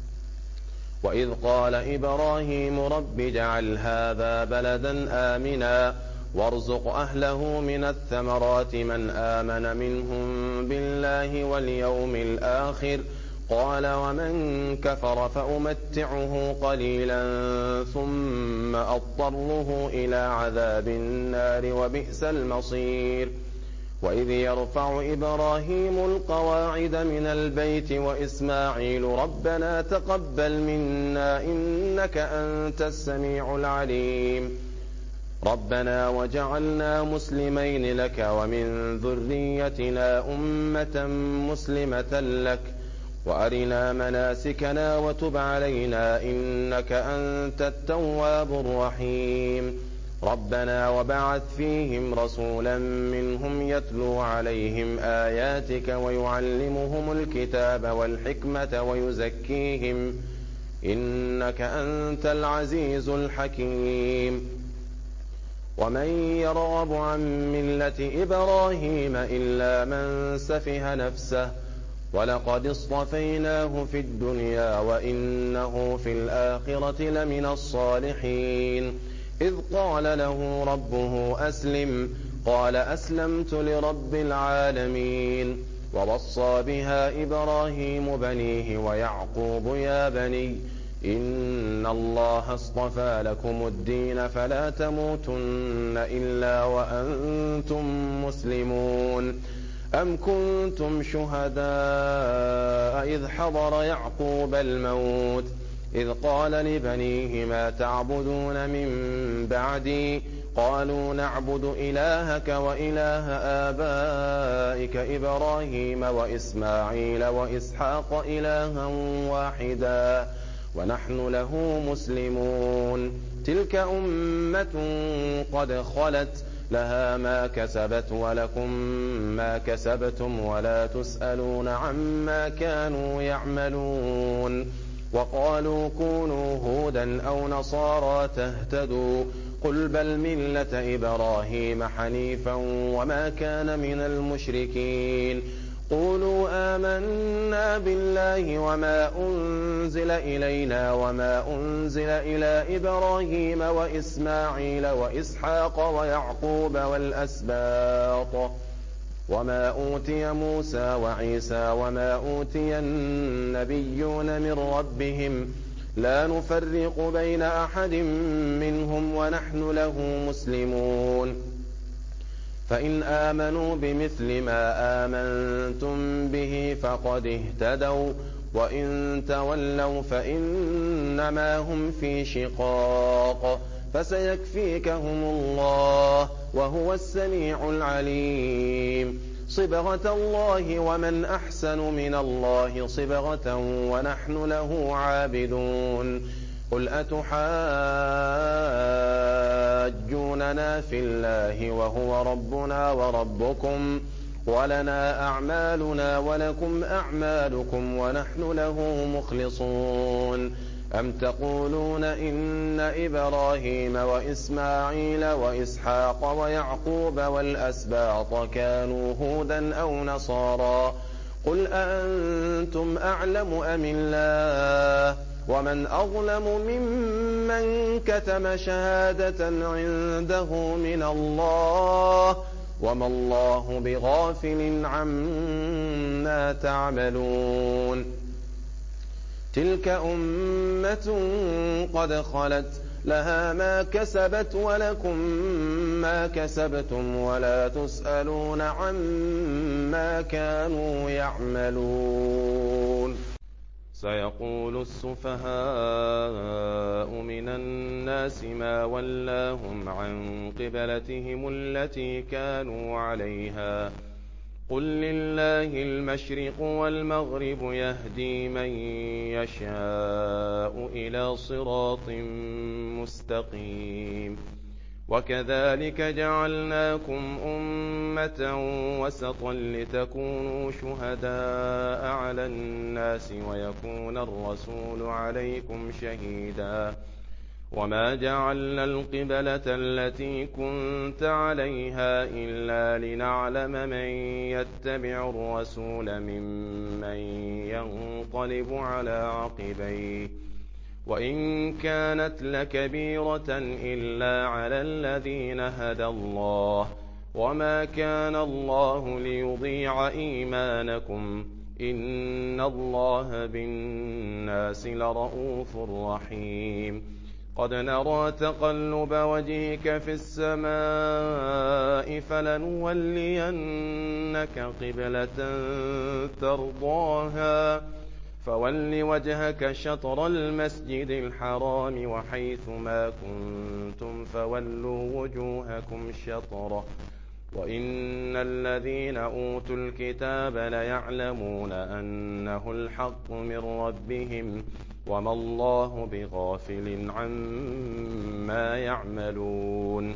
وإذ قال إبراهيم رب اجعل هذا بلدا آمنا وارزق أهله من الثمرات من آمن منهم بالله واليوم الآخر قال ومن كفر فأمتعه قليلا ثم أضطره إلى عذاب النار وبئس المصير وإذ يرفع إبراهيم القواعد من البيت وإسماعيل ربنا تقبل منا إنك أنت السميع العليم ربنا وجعلنا مسلمين لك ومن ذريتنا أمة مسلمة لك وأرنا مناسكنا وتب علينا إنك أنت التواب الرحيم ربنا وبعث فيهم رسولا منهم يتلو عليهم آياتك ويعلمهم الكتاب والحكمة ويزكيهم إنك أنت العزيز الحكيم ومن يرغب عن ملة إبراهيم إلا من سفه نفسه ولقد اصطفيناه في الدنيا وإنه في الآخرة لمن الصالحين إذ قال له ربه أسلم قال أسلمت لرب العالمين ووصى بها إبراهيم بنيه ويعقوب يا بني إن الله اصطفى لكم الدين فلا تموتن إلا وأنتم مسلمون أم كنتم شهداء إذ حضر يعقوب الموت إذ قال لبنيه ما تعبدون من بعدي قالوا نعبد إلهك وإله آبائك إبراهيم وإسماعيل وإسحاق إلها واحدا ونحن له مسلمون تلك أمة قد خلت لها ما كسبت ولكم ما كسبتم ولا تسألون عما كانوا يعملون وقالوا كونوا هودا أو نصارى تهتدوا قل بل ملة إبراهيم حنيفا وما كان من المشركين قولوا آمنا بالله وما أنزل إلينا وما أنزل إلى إبراهيم وإسماعيل وإسحاق ويعقوب والأسباط وما أوتي موسى وعيسى وما أوتي النبيون من ربهم لا نفرق بين أحد منهم ونحن له مسلمون فإن آمنوا بمثل ما آمنتم به فقد اهتدوا وإن تولوا فإنما هم في شقاق فسيكفيكهم الله وهو السميع العليم صبغة الله ومن أحسن من الله صبغة ونحن له عابدون قل أتحاجوننا في الله وهو ربنا وربكم ولنا أعمالنا ولكم أعمالكم ونحن له مخلصون أم تقولون إن إبراهيم وإسماعيل وإسحاق ويعقوب والأسباط كانوا هودا أو نصارى قل أأنتم أعلم أم الله ومن أظلم ممن كتم شهادة عنده من الله وما الله بغافل عما تعملون تلك أمة قد خلت لها ما كسبت ولكم ما كسبتم ولا تسألون عما كانوا يعملون سيقول السفهاء من الناس ما ولاهم عن قبلتهم التي كانوا عليها قل لله المشرق والمغرب يهدي من يشاء إلى صراط مستقيم وكذلك جعلناكم أمة وسطا لتكونوا شهداء على الناس ويكون الرسول عليكم شهيدا وما جعلنا القبلة التي كنت عليها إلا لنعلم من يتبع الرسول ممن ينقلب على عقبيه وإن كانت لكبيرة إلا على الذين هدى الله وما كان الله ليضيع إيمانكم إن الله بالناس لرءوف رحيم قد نرى تقلب وجهك في السماء فلنولينك قبلة ترضاها فول وجهك شطر المسجد الحرام وحيث ما كنتم فولوا وجوهكم شطره وإن الذين أوتوا الكتاب ليعلمون أنه الحق من ربهم وما الله بغافل عما يعملون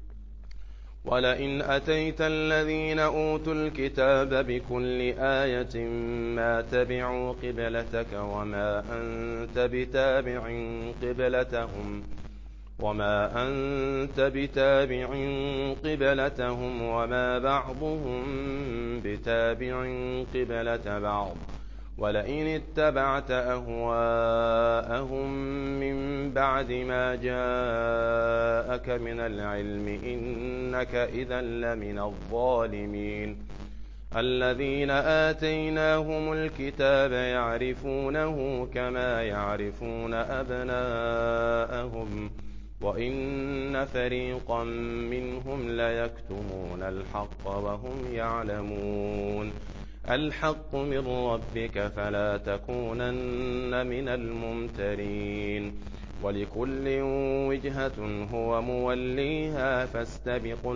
ولئن أتيت الذين أوتوا الكتاب بكل آية ما تبعوا قبلتك وما أنت بتابع قبلتهم وما أنت بتابع قبلتهم وما بعضهم بتابع قبلة بعض ولئن اتبعت أهواءهم من بعد ما جاءك من العلم إنك إذا لمن الظالمين الذين آتيناهم الكتاب يعرفونه كما يعرفون أبناءهم وإن فريقا منهم ليكتمون الحق وهم يعلمون الحق من ربك فلا تكونن من الممترين ولكل وجهة هو موليها فاستبقوا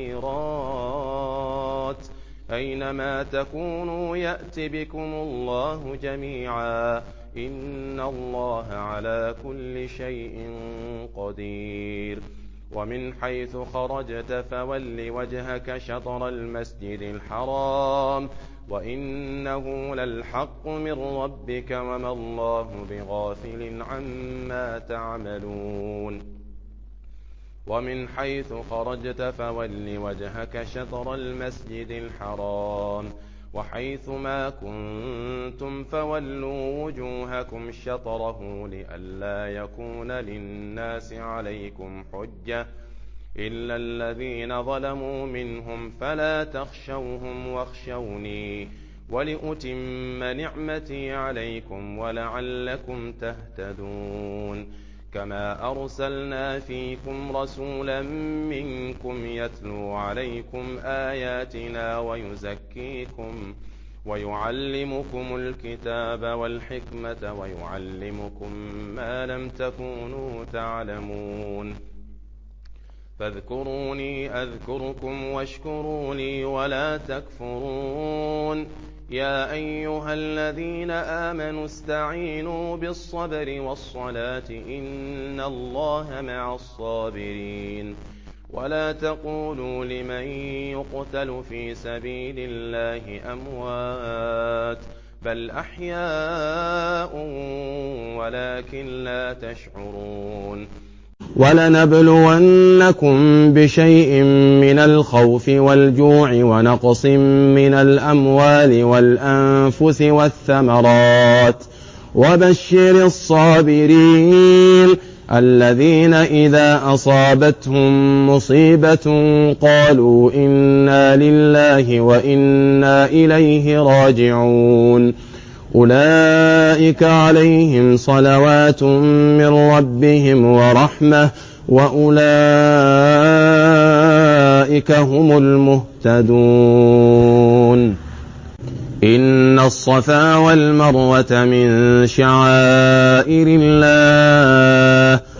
الخيرات أينما تكونوا يأت بكم الله جميعا إن الله على كل شيء قدير ومن حيث خرجت فول وجهك شطر المسجد الحرام وإنه للحق من ربك وما الله بغافل عما تعملون ومن حيث خرجت فول وجهك شطر المسجد الحرام وحيث ما كنتم فولوا وجوهكم شطره لئلا يكون للناس عليكم حجة إلا الذين ظلموا منهم فلا تخشوهم واخشوني ولأتم نعمتي عليكم ولعلكم تهتدون كما أرسلنا فيكم رسولا منكم يتلو عليكم آياتنا ويزكيكم ويعلمكم الكتاب والحكمة ويعلمكم ما لم تكونوا تعلمون فاذكروني أذكركم واشكروا لي ولا تكفرون يا أيها الذين آمنوا استعينوا بالصبر والصلاة إن الله مع الصابرين ولا تقولوا لمن يقتل في سبيل الله أموات بل أحياء ولكن لا تشعرون ولنبلونكم بشيء من الخوف والجوع ونقص من الأموال والأنفس والثمرات وبشر الصابرين الذين إذا أصابتهم مصيبة قالوا إنا لله وإنا إليه راجعون أولئك عليهم صلوات من ربهم ورحمة وأولئك هم المهتدون إن الصفا والمروة من شعائر الله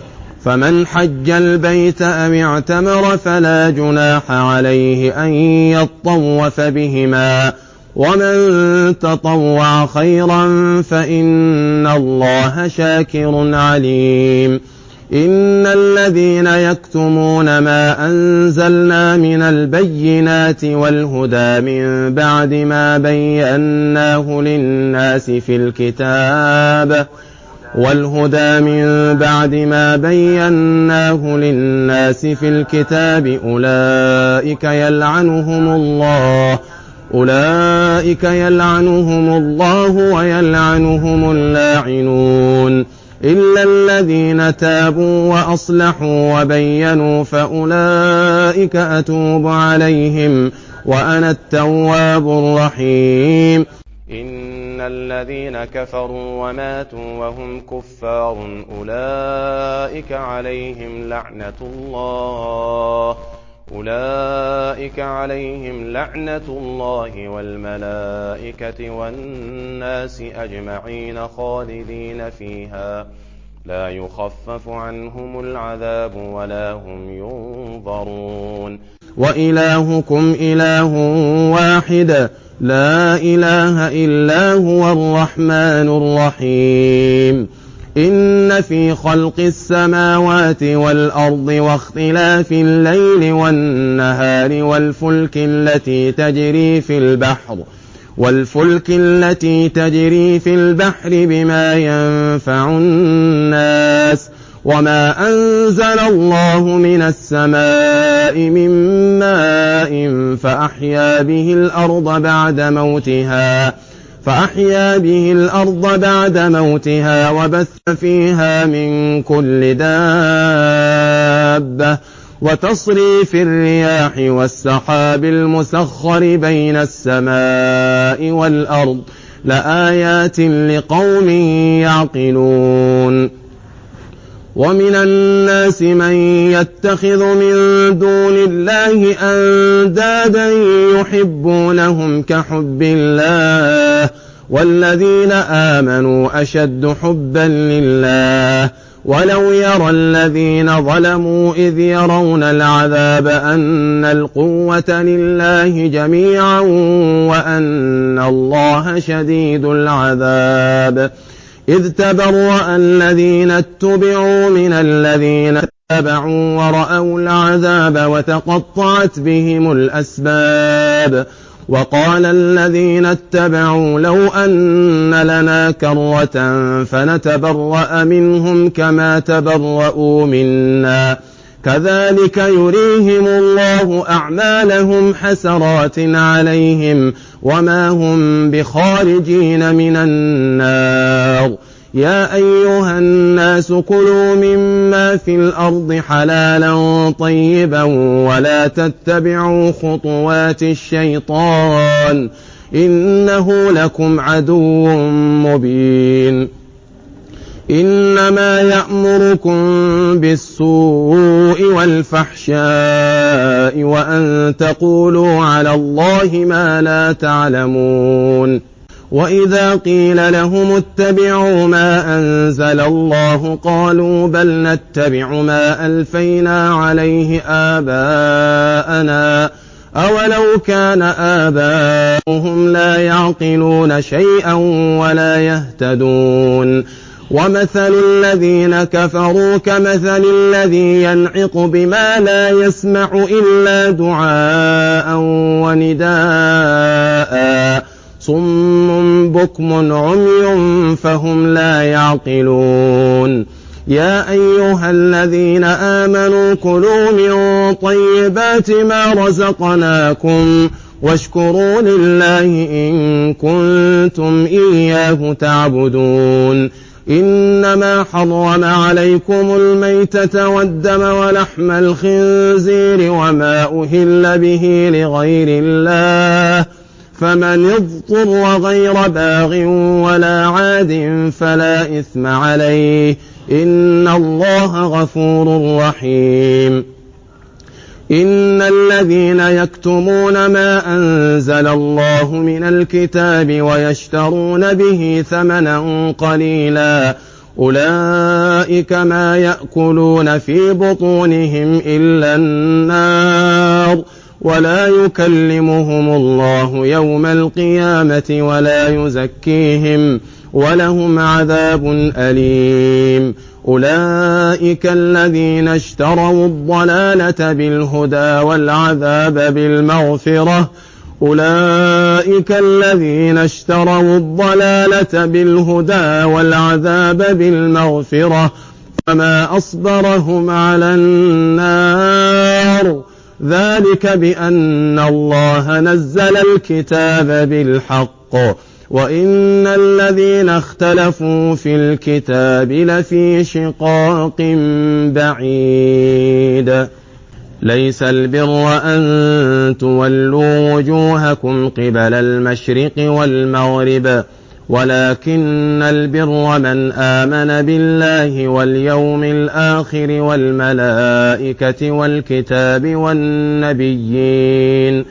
فمن حج البيت أو اعتمر فلا جناح عليه أن يطوف بهما ومن تطوع خيرا فإن الله شاكر عليم إن الذين يكتمون ما أنزلنا من البينات والهدى من بعد ما بيناه للناس في الكتاب والهدى من بعد ما بيناه للناس في الكتاب أولئك يلعنهم الله أولئك يلعنهم الله ويلعنهم اللاعنون إلا الذين تابوا وأصلحوا وبينوا فأولئك أتوب عليهم وأنا التواب الرحيم إن الذين كفروا وماتوا وهم كفار أولئك عليهم لعنة الله أولئك عليهم لعنة الله والملائكة والناس أجمعين خالدين فيها لا يخفف عنهم العذاب ولا هم ينظرون وإلهكم إله واحد لا إله إلا هو الرحمن الرحيم إن في خلق السماوات والأرض واختلاف الليل والنهار والفلك التي تجري في البحر والفلك التي تجري في البحر بما ينفع الناس وما أنزل الله من السماء من ماء فأحيا به الأرض بعد موتها فأحيا به الأرض بعد موتها وبث فيها من كل دابة وتصريف الرياح والسحاب المسخر بين السماء والأرض لآيات لقوم يعقلون ومن الناس من يتخذ من دون الله أندادا يحبونهم كحب الله والذين آمنوا أشد حبا لله ولو يرى الذين ظلموا إذ يرون العذاب أن القوة لله جميعا وأن الله شديد العذاب إذ تبرأ الذين اتبعوا من الذين اتبعوا ورأوا العذاب وتقطعت بهم الأسباب وقال الذين اتبعوا لو أن لنا كرة فنتبرأ منهم كما تبرؤوا منا كذلك يريهم الله أعمالهم حسرات عليهم وما هم بخارجين من النار يا أيها الناس كلوا مما في الأرض حلالا طيبا ولا تتبعوا خطوات الشيطان إنه لكم عدو مبين إنما يأمركم بالسوء والفحشاء وأن تقولوا على الله ما لا تعلمون وإذا قيل لهم اتبعوا ما أنزل الله قالوا بل نتبع ما ألفينا عليه آباءنا أولو كان آباؤهم لا يعقلون شيئا ولا يهتدون ومثل الذين كفروا كمثل الذي ينعق بما لا يسمع إلا دعاء ونداء صم بكم عمي فهم لا يعقلون يا أيها الذين آمنوا كلوا من طيبات ما رزقناكم واشكروا لله إن كنتم إياه تعبدون إنما حرم عليكم الميتة والدم ولحم الخنزير وما أهل به لغير الله فمن اضطر غير باغ ولا عاد فلا إثم عليه إن الله غفور رحيم إن الذين يكتمون ما أنزل الله من الكتاب ويشترون به ثمنا قليلا أولئك ما يأكلون في بطونهم إلا النار ولا يكلمهم الله يوم القيامة ولا يزكيهم ولهم عذاب أليم أولئك الذين اشتروا الضلالة بالهدى والعذاب بالمغفرة أولئك الذين اشتروا الضلالة بالهدى والعذاب بالمغفرة فما أصبرهم على النار ذلك بأن الله نزل الكتاب بالحق وإن الذين اختلفوا في الكتاب لفي شقاق بعيد ليس البر أن تولوا وجوهكم قبل المشرق والمغرب ولكن البر من آمن بالله واليوم الآخر والملائكة والكتاب والنبيين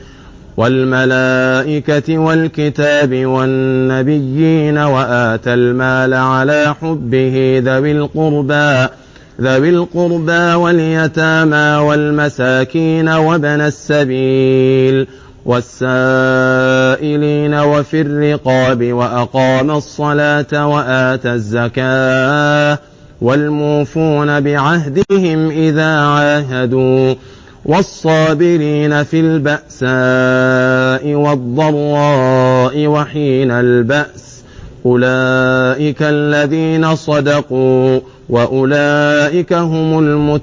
والملائكة والكتاب والنبيين وآتى المال على حبه ذوي القربى ذوي القربى واليتامى والمساكين وابن السبيل والسائلين وفي الرقاب وأقام الصلاة وآتى الزكاة والموفون بعهدهم إذا عاهدوا والصابرين في البأساء والضراء وحين البأس أولئك الذين صدقوا وأولئك هم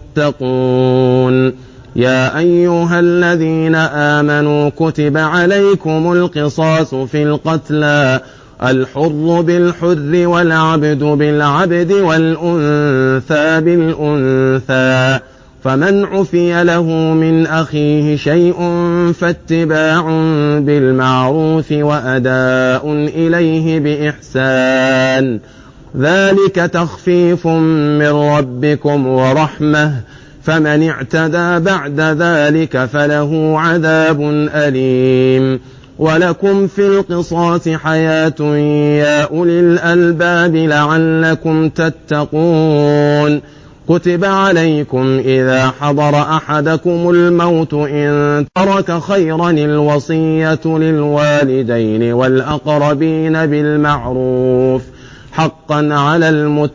المتقون يا أيها الذين آمنوا كتب عليكم القصاص في القتلى الحر بالحر والعبد بالعبد والأنثى بالأنثى فمن عفي له من أخيه شيء فاتباع بالمعروف وأداء إليه بإحسان ذلك تخفيف من ربكم ورحمة فمن اعتدى بعد ذلك فله عذاب أليم ولكم في القصاص حياة يا أولي الألباب لعلكم تتقون كتب عليكم إذا حضر أحدكم الموت إن ترك خيرا الوصية للوالدين والأقربين بالمعروف حقا على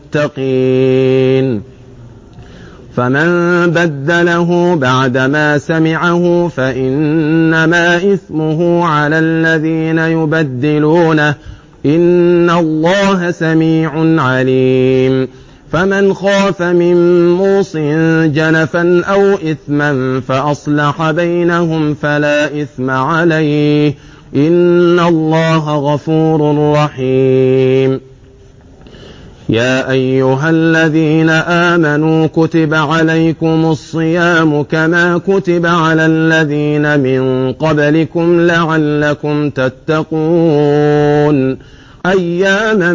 المتقين فمن بدله بعدما سمعه فإنما إثمه على الذين يبدلونه إن الله سميع عليم فمن خاف من موص جنفا أو إثما فأصلح بينهم فلا إثم عليه إن الله غفور رحيم يا أيها الذين آمنوا كتب عليكم الصيام كما كتب على الذين من قبلكم لعلكم تتقون أياما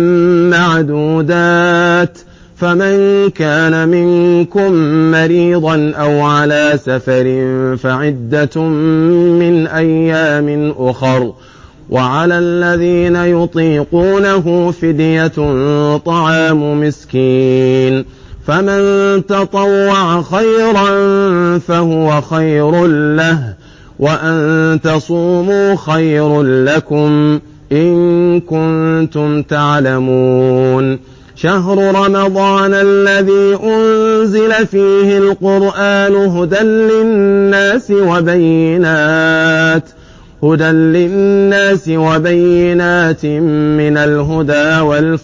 معدودات فمن كان منكم مريضا أو على سفر فعدة من أيام أخر وعلى الذين يطيقونه فدية طعام مسكين فمن تطوع خيرا فهو خير له وأن تصوموا خير لكم إن كنتم تعلمون شهر رمضان الذي أنزل فيه القرآن هدى للناس وبينات هدى للناس وبينات من الهدى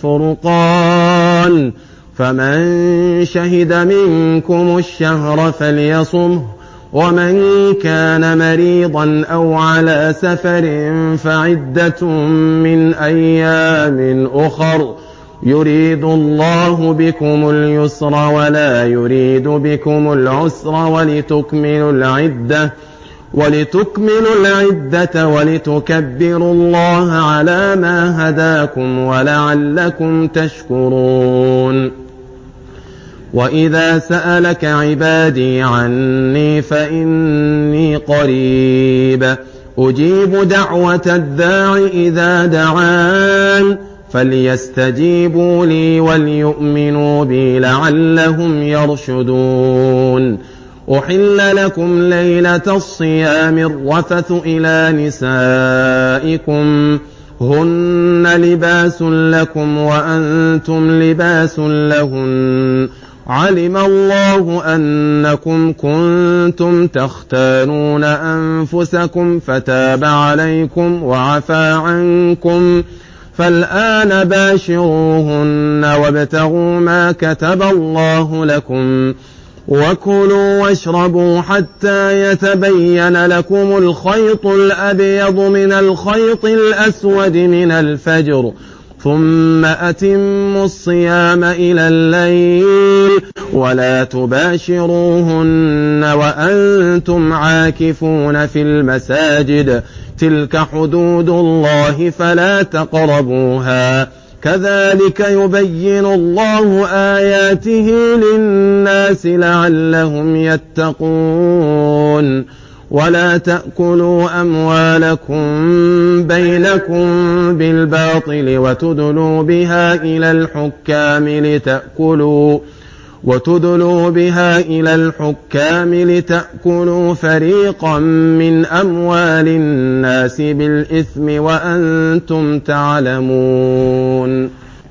والفرقان فمن شهد منكم الشهر فليصمه ومن كان مريضا أو على سفر فعدة من أيام أخر يريد الله بكم اليسر ولا يريد بكم العسر ولتكملوا العدة ولتكملوا العدة ولتكبروا الله على ما هداكم ولعلكم تشكرون وإذا سألك عبادي عني فإني قريب أجيب دعوة الداع إذا دعان فليستجيبوا لي وليؤمنوا بي لعلهم يرشدون. أحل لكم ليلة الصيام الرفث إلى نسائكم هن لباس لكم وأنتم لباس لهن علم الله أنكم كنتم تختانون أنفسكم فتاب عليكم وعفى عنكم فالآن باشروهن وابتغوا ما كتب الله لكم وكلوا واشربوا حتى يتبين لكم الخيط الأبيض من الخيط الأسود من الفجر ثم أتموا الصيام إلى الليل ولا تباشروهن وأنتم عاكفون في المساجد تلك حدود الله فلا تقربوها كذلك يبين الله آياته للناس لعلهم يتقون. ولا تأكلوا أموالكم بينكم بالباطل وتدلوا بها إلى الحكام لتأكلوا وتدلوا بها إلى الحكام لتأكلوا فريقا من أموال الناس بالإثم وأنتم تعلمون.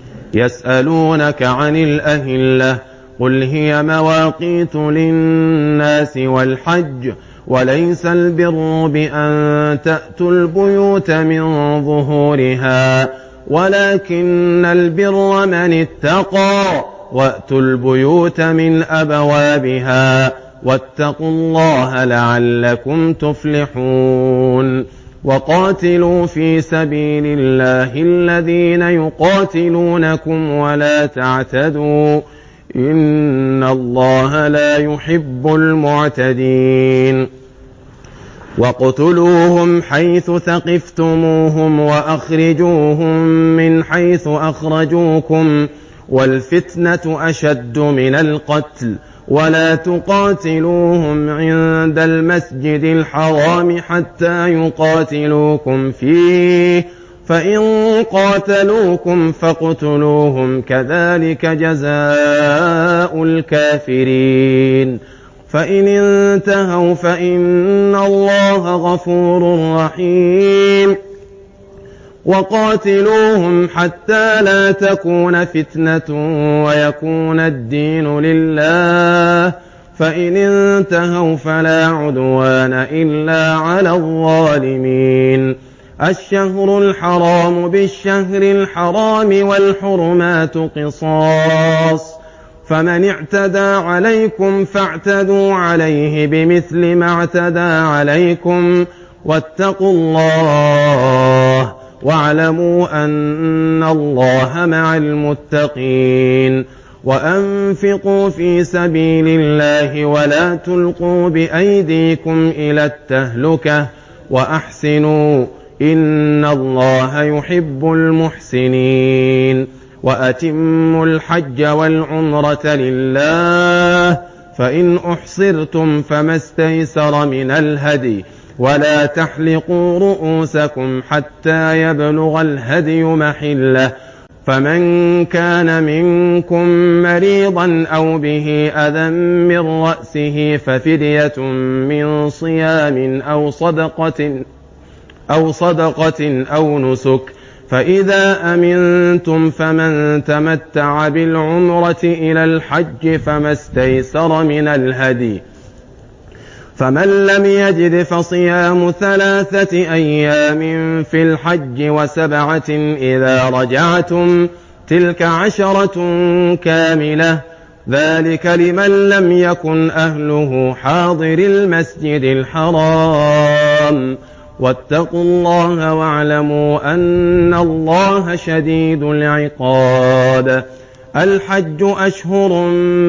يسألونك عن الأهلة قل هي مواقيت للناس والحج وليس البر بأن تأتوا البيوت من ظهورها ولكن البر من اتقى وأتوا البيوت من أبوابها واتقوا الله لعلكم تفلحون. وقاتلوا في سبيل الله الذين يقاتلونكم ولا تعتدوا إن الله لا يحب المعتدين. واقتلوهم حيث ثقفتموهم وأخرجوهم من حيث أخرجوكم والفتنة أشد من القتل ولا تقاتلوهم عند المسجد الحرام حتى يقاتلوكم فيه فإن قاتلوكم فاقتلوهم كذلك جزاء الكافرين. فإن انتهوا فإن الله غفور رحيم. وقاتلوهم حتى لا تكون فتنة ويكون الدين لله فإن انتهوا فلا عدوان إلا على الظالمين. الشهر الحرام بالشهر الحرام والحرمات قصاص فمن اعتدى عليكم فاعتدوا عليه بمثل ما اعتدى عليكم واتقوا الله واعلموا أن الله مع المتقين. وأنفقوا في سبيل الله ولا تلقوا بأيديكم إلى التهلكة وأحسنوا إن الله يحب المحسنين. وأتموا الحج والعمرة لله فإن أحصرتم فما استيسر من الهدي ولا تحلقوا رؤوسكم حتى يبلغ الهدي محله فمن كان منكم مريضا أو به أذى من رأسه ففدية من صيام أو صدقة أو صدقة أو نسك فإذا أمنتم فمن تمتع بالعمرة إلى الحج فما استيسر من الهدي فمن لم يجد فصيام ثلاثة أيام في الحج وسبعة إذا رجعتم تلك عشرة كاملة ذلك لمن لم يكن أهله حاضر المسجد الحرام واتقوا الله واعلموا أن الله شديد العقاب. الحج أشهر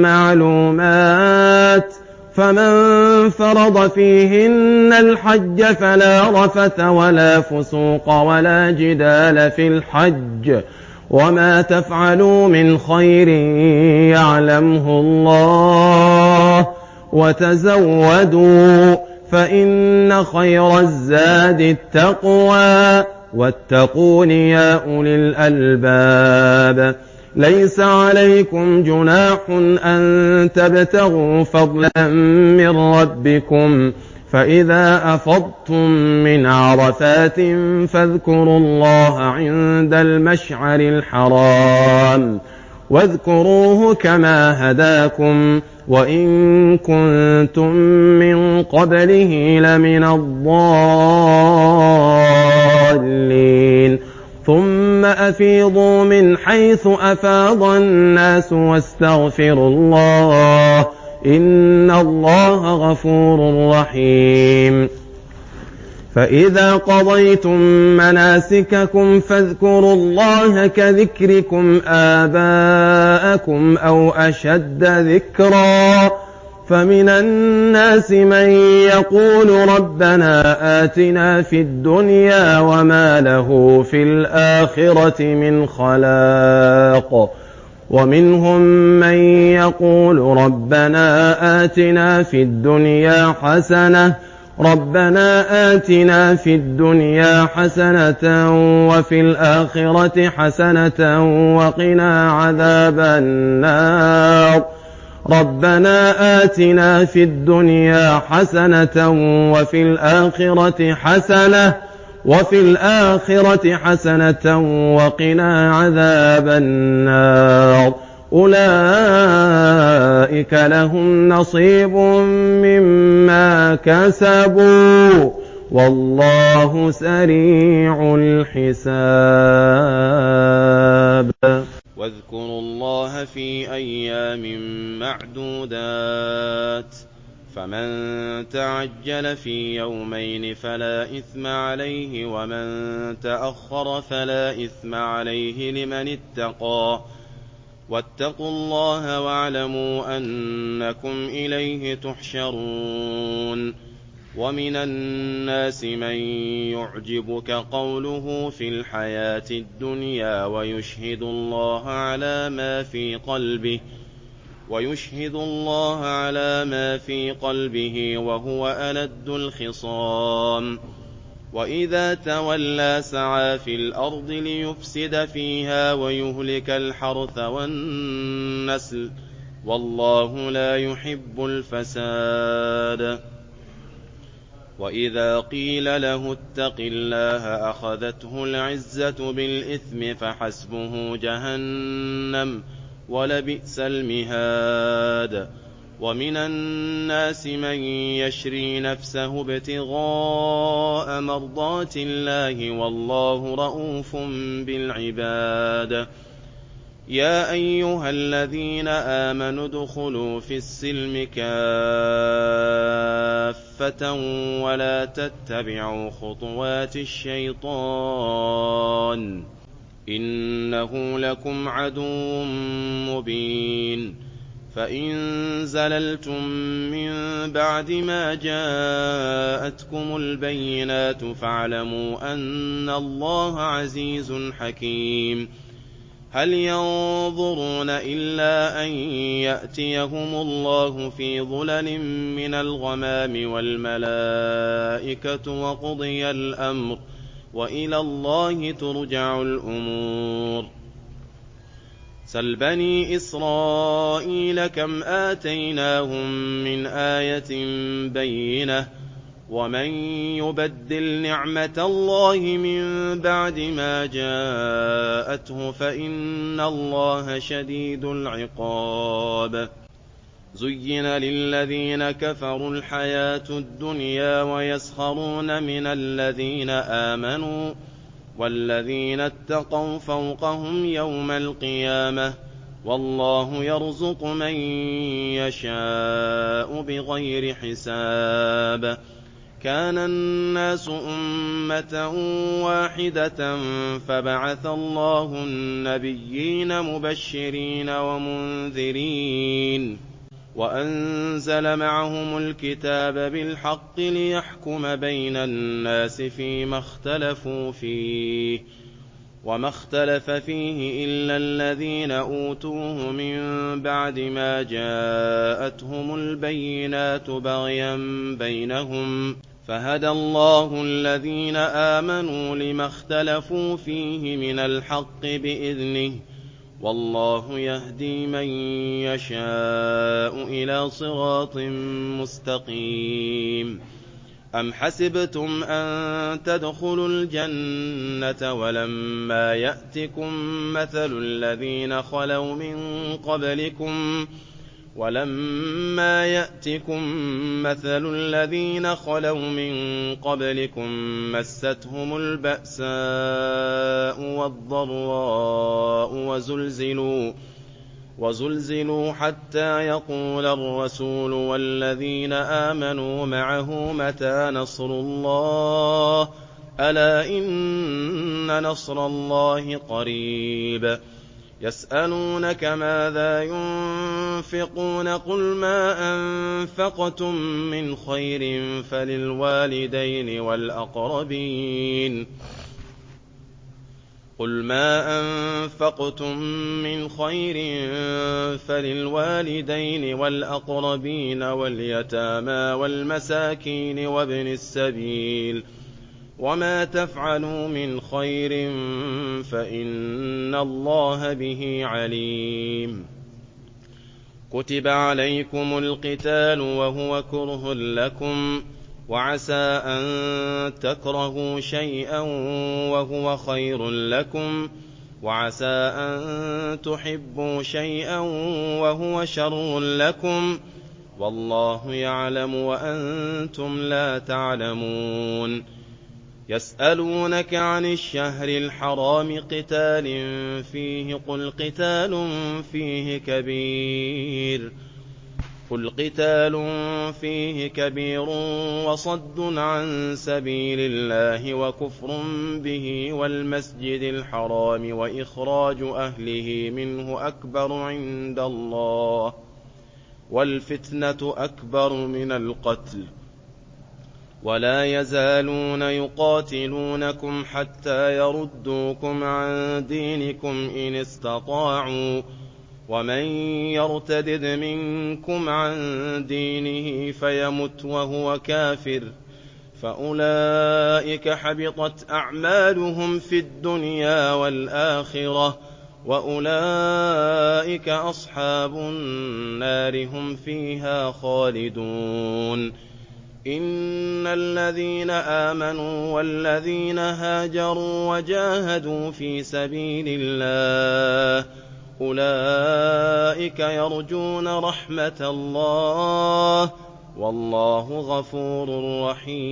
معلومات فمن فرض فيهن الحج فلا رفث ولا فسوق ولا جدال في الحج وما تفعلوا من خير يعلمه الله وتزودوا فإن خير الزاد التقوى واتقون يا أولي الألباب. ليس عليكم جناح أن تبتغوا فضلا من ربكم، فإذا أفضتم من عرفات فاذكروا الله عند المشعر الحرام، واذكروه كما هداكم وإن كنتم من قبله لمن الضالين. ثم أفيضوا من حيث أفاض الناس واستغفروا الله، إن الله غفور رحيم. فإذا قضيتم مناسككم فاذكروا الله كذكركم آباءكم أو أشد ذكرا. فمن الناس من يقول ربنا آتنا في الدنيا وما له في الآخرة من خلاق، ومنهم من يقول ربنا آتنا في الدنيا حسنة ربنا آتنا في الدنيا حسنة وفي الآخرة حسنة وقنا عذاب النار ربنا آتنا في الدنيا حسنة وفي الآخرة حسنة وفي الآخرة حسنة وقنا عذاب النار. أولئك لهم نصيب مما كسبوا والله سريع الحساب. واذكروا الله في أيام معدودات، فمن تعجل في يومين فلا إثم عليه، ومن تأخر فلا إثم عليه لمن اتقى، واتقوا الله واعلموا أنكم إليه تحشرون. ومن الناس من يعجبك قوله في الحياة الدنيا ويشهد الله على ما في قلبه ويشهد الله على ما في قلبه وهو ألد الخصام، وإذا تولى سعى في الأرض ليفسد فيها ويهلك الحرث والنسل، والله لا يحب الفساد. وإذا قيل له اتق الله أخذته العزة بالإثم فحسبه جهنم ولبئس المهاد. ومن الناس من يشري نفسه ابتغاء مرضات الله والله رءوف بالعباد. يا أيها الذين آمنوا ادخلوا في السلم كافة ولا تتبعوا خطوات الشيطان إنه لكم عدو مبين. فإن زللتم من بعد ما جاءتكم البينات فاعلموا أن الله عزيز حكيم. هل ينظرون إلا أن يأتيهم الله في ظلل من الغمام والملائكة وقضي الأمر وإلى الله ترجع الأمور. سل بني إسرائيل كم آتيناهم من آية بينة ومن يبدل نعمة الله من بعد ما جاءته فإن الله شديد العقاب. زين للذين كفروا الحياة الدنيا ويسخرون من الذين آمنوا والذين اتقوا فوقهم يوم القيامة والله يرزق من يشاء بغير حساب. كان الناس أمة واحدة فبعث الله النبيين مبشرين ومنذرين وأنزل معهم الكتاب بالحق ليحكم بين الناس فيما اختلفوا فيه وما اختلف فيه إلا الذين أوتوه من بعد ما جاءتهم البينات بغيا بينهم فهدى الله الذين آمنوا لما اختلفوا فيه من الحق بإذنه والله يهدي من يشاء إلى صراط مستقيم أم حسبتم أن تدخلوا الجنة ولما يأتكم مثل الذين خلوا من قبلكم ولما يأتكم مثل الذين خلوا من قبلكم مستهم البأساء والضراء وزلزلوا وزلزلوا حتى يقول الرسول والذين آمنوا معه متى نصر الله ألا إن نصر الله قريب يسألونك ماذا ينفقون قل ما أنفقتم من خير فللوالدين والأقربين قل ما أنفقتم من خير فللوالدين والأقربين واليتامى والمساكين وابن السبيل وما تفعلوا من خير فإن الله به عليم كتب عليكم القتال وهو كره لكم وعسى أن تكرهوا شيئا وهو خير لكم وعسى أن تحبوا شيئا وهو شر لكم والله يعلم وأنتم لا تعلمون يسألونك عن الشهر الحرام قتال فيه قل قتال فيه كبير قل قتال فيه كبير وصد عن سبيل الله وكفر به والمسجد الحرام وإخراج أهله منه أكبر عند الله والفتنة أكبر من القتل ولا يزالون يقاتلونكم حتى يردوكم عن دينكم إن استطاعوا ومن يرتدد منكم عن دينه فيمت وهو كافر فأولئك حبطت أعمالهم في الدنيا والآخرة وأولئك أصحاب النار هم فيها خالدون إن الذين آمنوا والذين هاجروا وجاهدوا في سبيل الله أولئك يرجون رحمة الله والله غفور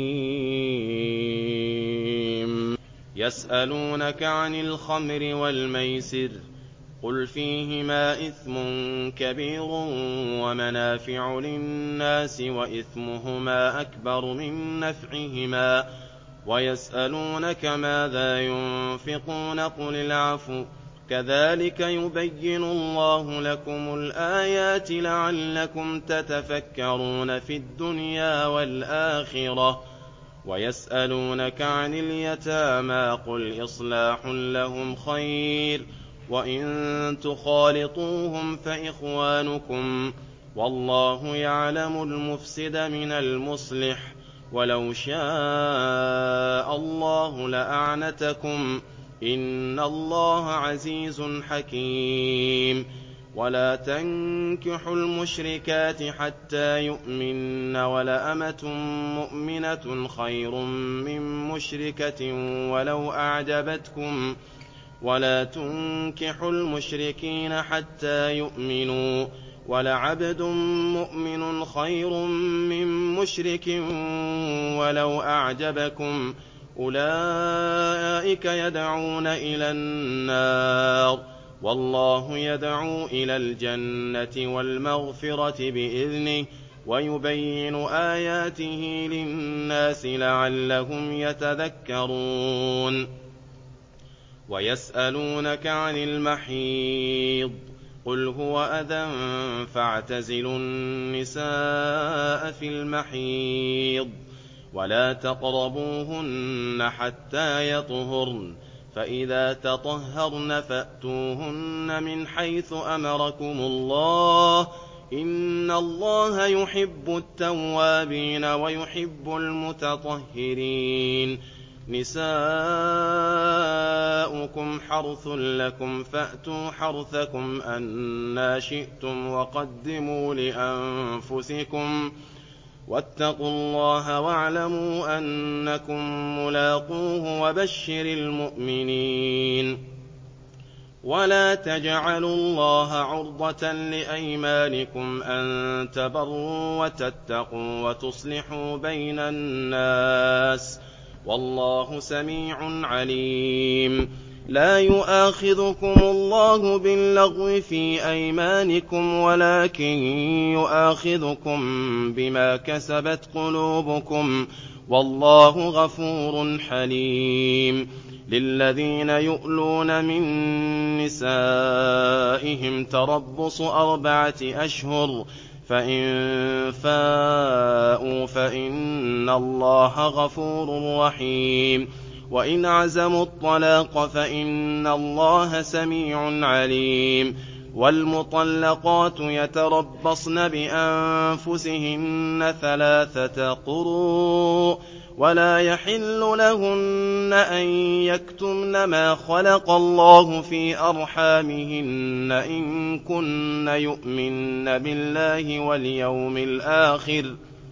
رحيم يسألونك عن الخمر والميسر قل فيهما إثم كبير ومنافع للناس وإثمهما أكبر من نفعهما ويسألونك ماذا ينفقون قل العفو كذلك يبين الله لكم الآيات لعلكم تتفكرون في الدنيا والآخرة ويسألونك عن اليتامى قل إصلاح لهم خير وإن تخالطوهم فإخوانكم والله يعلم المفسد من المصلح ولو شاء الله لأعنتكم إن الله عزيز حكيم ولا تنكحوا المشركات حتى يؤمن ولأمة مؤمنة خير من مشركة ولو أعجبتكم ولا تنكحوا المشركين حتى يؤمنوا ولعبد مؤمن خير من مشرك ولو أعجبكم أولئك يدعون إلى النار والله يدعو إلى الجنة والمغفرة بإذنه ويبين آياته للناس لعلهم يتذكرون ويسألونك عن المحيض قل هو أذى فاعتزلوا النساء في المحيض ولا تقربوهن حتى يطهرن فإذا تطهرن فأتوهن من حيث أمركم الله إن إِنَّ اللَّهَ يُحِبُّ التَّوَّابِينَ وَيُحِبُّ الْمُتَطَهِّرِينَ نِسَاؤُكُمْ حَرْثٌ لَكُمْ فَأْتُوا حَرْثَكُمْ أَنَّىٰ شِئْتُمْ وَقَدِّمُوا لِأَنفُسِكُمْ وَاتَّقُوا اللَّهَ وَاعْلَمُوا أَنَّكُم مُّلَاقُوهُ وَبَشِّرِ الْمُؤْمِنِينَ وَلَا تَجْعَلُوا اللَّهَ عُرْضَةً لِّأَيْمَانِكُمْ أَن تَبَرُّوا وَتَتَّقُوا وَتُصْلِحُوا بَيْنَ النَّاسِ ۗ وَاللَّهُ سَمِيعٌ عَلِيمٌ لَا يُؤَاخِذُكُمُ اللَّهُ بِاللَّغْوِ فِي أَيْمَانِكُمْ وَلَٰكِن يُؤَاخِذُكُم بِمَا كَسَبَتْ قُلُوبُكُمْ ۗ وَاللَّهُ غَفُورٌ حَلِيمٌ لِّلَّذِينَ يُؤْلُونَ مِن نِّسَائِهِمْ تَرَبُّصُ أَرْبَعَةِ أَشْهُرٍ ۖ فَإِن فَاءُوا فَإِنَّ اللَّهَ غَفُورٌ رَّحِيمٌ وَإِنْ عَزَمُوا الطَّلَاقَ فَإِنَّ اللَّهَ سَمِيعٌ عَلِيمٌ وَالْمُطَلَّقَاتُ يَتَرَبَّصْنَ بِأَنفُسِهِنَّ ثَلَاثَةَ قُرُوءٍ ۚ وَلَا يَحِلُّ لَهُنَّ أَن يَكْتُمْنَ مَا خَلَقَ اللَّهُ فِي أَرْحَامِهِنَّ إِن كُنَّ يُؤْمِنَّ بِاللَّهِ وَالْيَوْمِ الْآخِرِ ۚ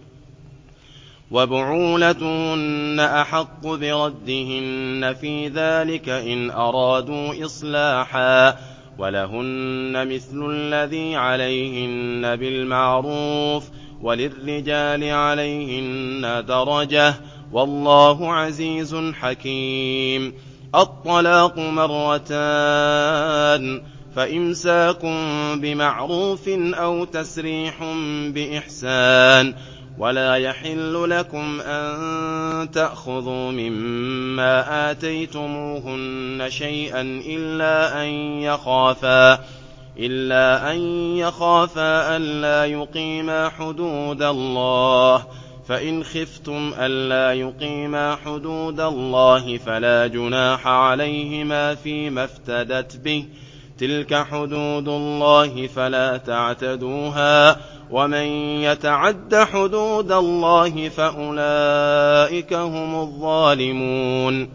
وَبُعُولَتُهُنَّ أَحَقُّ بِرَدِّهِنَّ فِي ذَٰلِكَ إِنْ أَرَادُوا إِصْلَاحًا ۚ وَلَهُنَّ مِثْلُ الَّذِي عَلَيْهِنَّ بِالْمَعْرُوفِ ۚ وَلِلرِّجَالِ عَلَيْهِنَّ دَرَجَةٌ ۗ وَاللَّهُ عَزِيزٌ حَكِيمٌ الطَّلَاقُ مَرَّتَانِ ۖ فَإِمْسَاكٌ بِمَعْرُوفٍ أَوْ تَسْرِيحٌ بِإِحْسَانٍ ۗ وَلَا يَحِلُّ لَكُمْ أَن تَأْخُذُوا مِمَّا آتَيْتُمُوهُنَّ شَيْئًا إِلَّا أَن يَخَافَا إِلَّا أَن يَخَافَا أَلَّا يُقِيمَا حُدُودَ اللَّهِ ۖ فَإِنْ خِفْتُمْ أَلَّا يُقِيمَا حُدُودَ اللَّهِ فَلَا جُنَاحَ عَلَيْهِمَا فِيمَا افْتَدَتْ بِهِ ۗ تِلْكَ حُدُودُ اللَّهِ فَلَا تَعْتَدُوهَا ۚ وَمَن يَتَعَدَّ حُدُودَ اللَّهِ فَأُولَٰئِكَ هُمُ الظَّالِمُونَ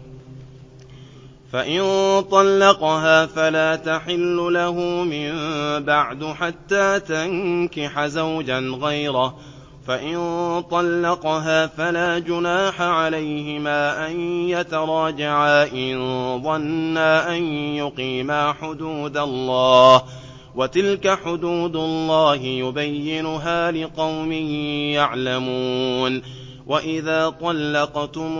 فَإِن طَلَّقَهَا فَلَا تَحِلُّ لَهُ مِن بَعْدُ حَتَّىٰ تَنكِحَ زَوْجًا غَيْرَهُ ۚ فَإِن طَلَّقَهَا فَلَا جُنَاحَ عَلَيْهِمَا أَن يَتَرَاجَعَا إِن ظَنَّا أَن يُقِيمَا حُدُودَ اللَّهِ ۗ وَتِلْكَ حُدُودُ اللَّهِ يُبَيِّنُهَا لِقَوْمٍ يَعْلَمُونَ وَإِذَا طَلَّقْتُمُ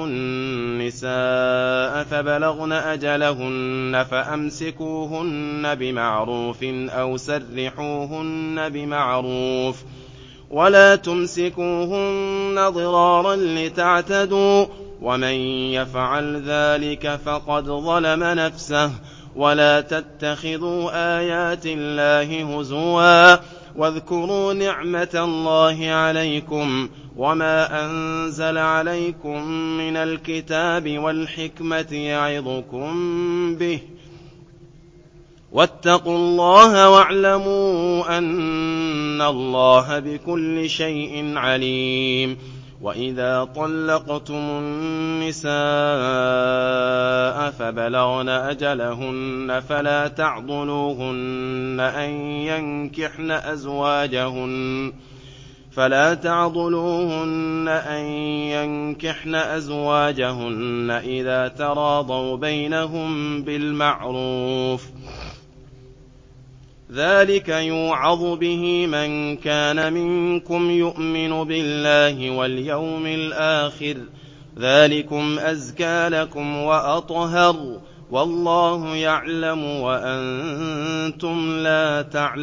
النِّسَاءَ فَبَلَغْنَ أَجَلَهُنَّ فَأَمْسِكُوهُنَّ بِمَعْرُوفٍ أَوْ سَرِّحُوهُنَّ بِمَعْرُوفٍ ۚ وَلَا تُمْسِكُوهُنَّ ضِرَارًا لِّتَعْتَدُوا ۚ وَمَن يَفْعَلْ ذَٰلِكَ فَقَدْ ظَلَمَ نَفْسَهُ ۚ وَلَا تَتَّخِذُوا آيَاتِ اللَّهِ هُزُوًا ۚ وَاذْكُرُوا نِعْمَةَ اللَّهِ عَلَيْكُمْ وَمَا أَنزَلَ عَلَيْكُم مِّنَ الْكِتَابِ وَالْحِكْمَةِ يَعِظُكُم بِهِ ۚ وَاتَّقُوا اللَّهَ وَاعْلَمُوا أَنَّ اللَّهَ بِكُلِّ شَيْءٍ عَلِيمٌ وَإِذَا طَلَّقْتُمُ النِّسَاءَ فَبَلَغْنَ أَجَلَهُنَّ فَلَا تَعْضُلُوهُنَّ أَن يَنكِحْنَ أَزْوَاجَهُنَّ فَلَا تَعْضُلُوهُنَّ أَن يَنكِحْنَ أَزْوَاجَهُنَّ إِذَا تَرَاضَوْا بَيْنَهُم بِالْمَعْرُوفِ ۗ ذَٰلِكَ يُوعَظُ بِهِ مَن كَانَ مِنكُمْ يُؤْمِنُ بِاللَّهِ وَالْيَوْمِ الْآخِرِ ۗ ذَٰلِكُمْ أَزْكَىٰ لَكُمْ وَأَطْهَرُ ۗ وَاللَّهُ يَعْلَمُ وَأَنتُمْ لَا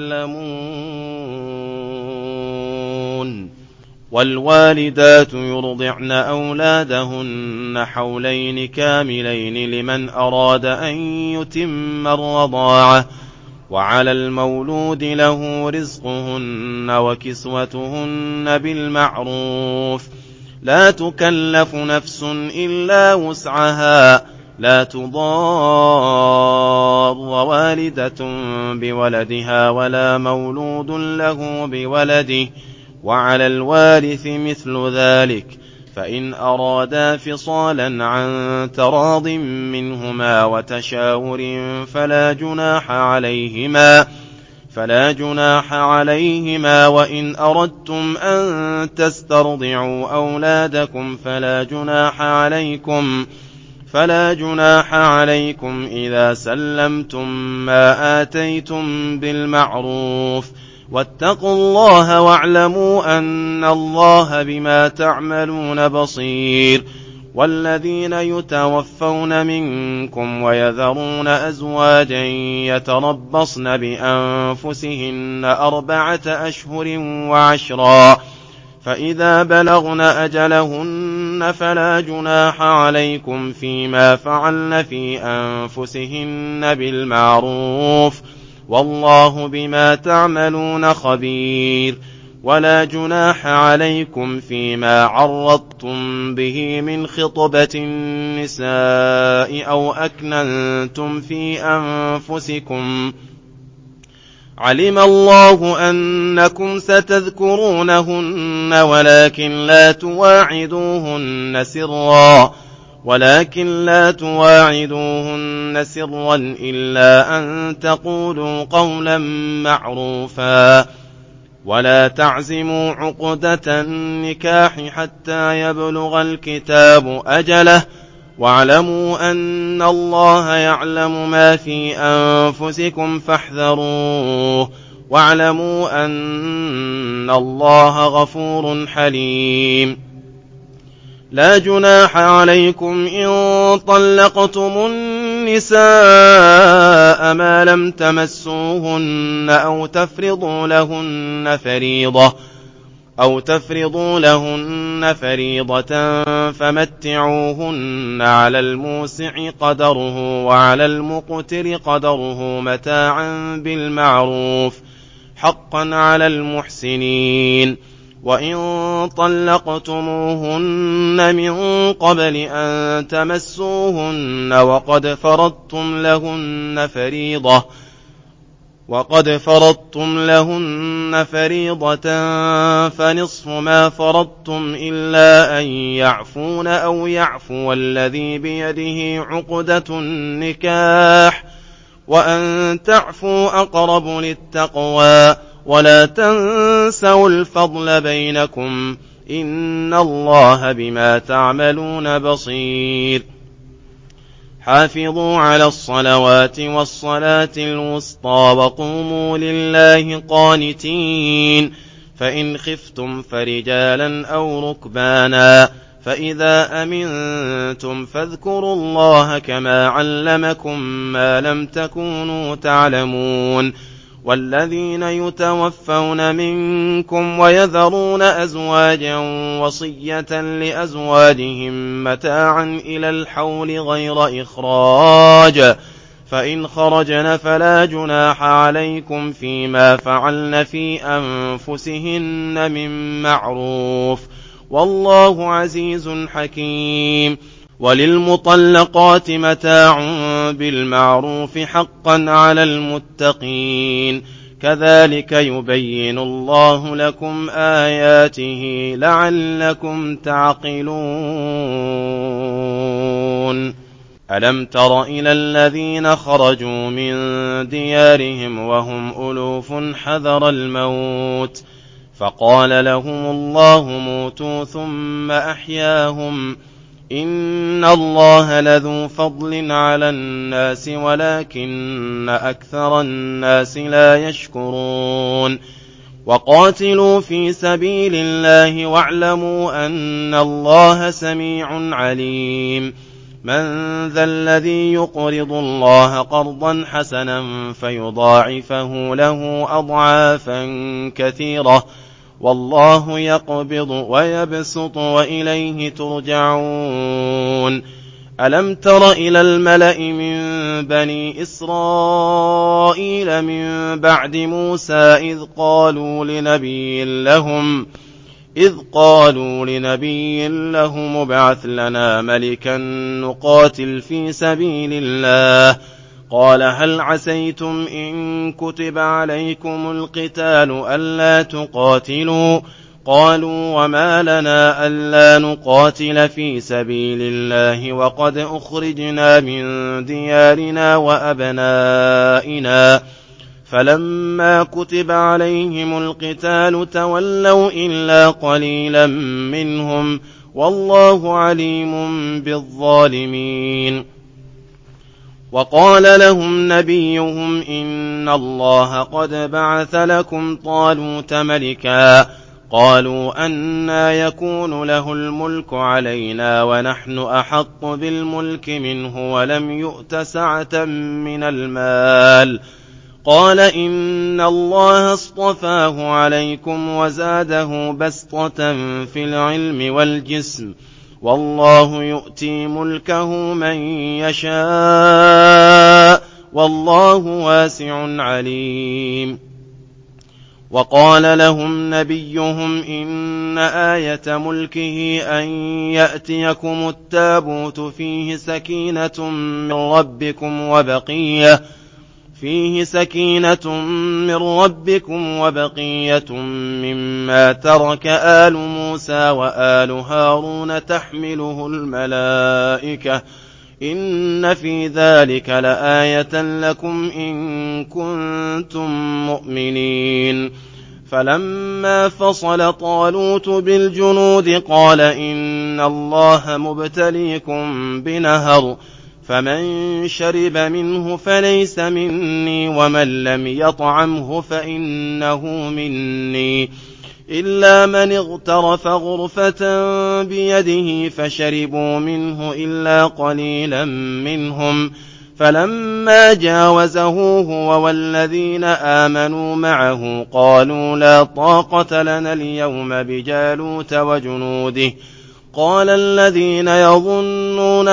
تَعْلَمُونَ وَالْوَالِدَاتُ يُرْضِعْنَ أَوْلَادَهُنَّ حَوْلَيْنِ كَامِلَيْنِ لِمَنْ أَرَادَ أَن يُتِمَّ الرَّضَاعَةَ ۚ وَعَلَى الْمَوْلُودِ لَهُ رِزْقُهُنَّ وَكِسْوَتُهُنَّ بِالْمَعْرُوفِ ۚ لَا تُكَلَّفُ نَفْسٌ إِلَّا وُسْعَهَا ۚ لا تضار والدة بولدها ولا مولود له بولده وعلى الوارث مثل ذلك فإن أرادا فصالا عن تراض منهما وتشاور فلا جناح عليهما فلا جناح عليهما وإن أردتم أن تسترضعوا أولادكم فلا جناح عليكم فلا جناح عليكم إذا سلمتم ما آتيتم بالمعروف واتقوا الله واعلموا أن الله بما تعملون بصير والذين يتوفون منكم ويذرون أزواجا يتربصن بأنفسهن أربعة أشهر وعشرا فإذا بلغن أجلهن فلا جناح عليكم فيما فعلن في أنفسهن بالمعروف والله بما تعملون خبير ولا جناح عليكم فيما عرضتم به من خطبة النساء أو أكننتم في أنفسكم علم الله أنكم ستذكرونهن ولكن لا تواعدوهن سرا ولكن لا تواعدوهن سرا إلا أن تقولوا قولا معروفا ولا تعزموا عقدة النكاح حتى يبلغ الكتاب أجله واعلموا أن الله يعلم ما في أنفسكم فاحذروه واعلموا أن الله غفور حليم لا جناح عليكم إن طلقتم النساء ما لم تمسوهن أو تفرضوا لهن فريضة أو تفرضوا لهن فريضة فمتعوهن على الموسع قدره وعلى المقتر قدره متاعا بالمعروف حقا على المحسنين وإن طلقتموهن من قبل أن تمسوهن وقد فرضتم لهن فريضة وقد فرضتم لهن فريضة فنصف ما فرضتم إلا أن يعفون أو يعفو الذي بيده عقدة النكاح وأن تعفوا أقرب للتقوى ولا تنسوا الفضل بينكم إن الله بما تعملون بصير حافظوا على الصلوات والصلاة الوسطى وقوموا لله قانتين فإن خفتم فرجالا أو ركبانا فإذا أمنتم فاذكروا الله كما علمكم ما لم تكونوا تعلمون والذين يتوفون منكم ويذرون أزواجا وصية لأزواجهم متاعا إلى الحول غير إخراج فإن خرجن فلا جناح عليكم فيما فعلن في أنفسهن من معروف والله عزيز حكيم وللمطلقات متاع بالمعروف حقا على المتقين كذلك يبين الله لكم آياته لعلكم تعقلون ألم تر إلى الذين خرجوا من ديارهم وهم ألوف حذر الموت فقال لهم الله موتوا ثم أحياهم إن الله لذو فضل على الناس ولكن أكثر الناس لا يشكرون وقاتلوا في سبيل الله واعلموا أن الله سميع عليم من ذا الذي يقرض الله قرضا حسنا فيضاعفه له أضعافا كثيرة والله يقبض ويبسط وإليه ترجعون ألم تر إلى الملأ من بني إسرائيل من بعد موسى إذ قالوا لنبي لهم إذ قالوا لنبي له مبعث لنا ملكا نقاتل في سبيل الله قال هل عسيتم إن كتب عليكم القتال ألا تقاتلوا قالوا وما لنا ألا نقاتل في سبيل الله وقد أخرجنا من ديارنا وأبنائنا فلما كتب عليهم القتال تولوا إلا قليلا منهم والله عليم بالظالمين وقال لهم نبيهم إن الله قد بعث لكم طالوت ملكا قالوا أنى يكون له الملك علينا ونحن أحق بالملك منه ولم يؤت سعة من المال قال إن الله اصطفاه عليكم وزاده بسطة في العلم والجسم والله يؤتي ملكه من يشاء والله واسع عليم وقال لهم نبيهم إن آية ملكه أن يأتيكم التابوت فيه سكينة من ربكم وبقية فيه سكينة من ربكم وبقية مما ترك آل موسى وآل هارون تحمله الملائكة إن في ذلك لآية لكم إن كنتم مؤمنين فلما فصل طالوت بالجنود قال إن الله مبتليكم بنهر فمن شرب منه فليس مني ومن لم يطعمه فإنه مني إلا من اغترف غرفة بيده فشربوا منه إلا قليلا منهم فلما جاوزه هو والذين آمنوا معه قالوا لا طاقة لنا اليوم بجالوت وجنوده قال الذين يظنون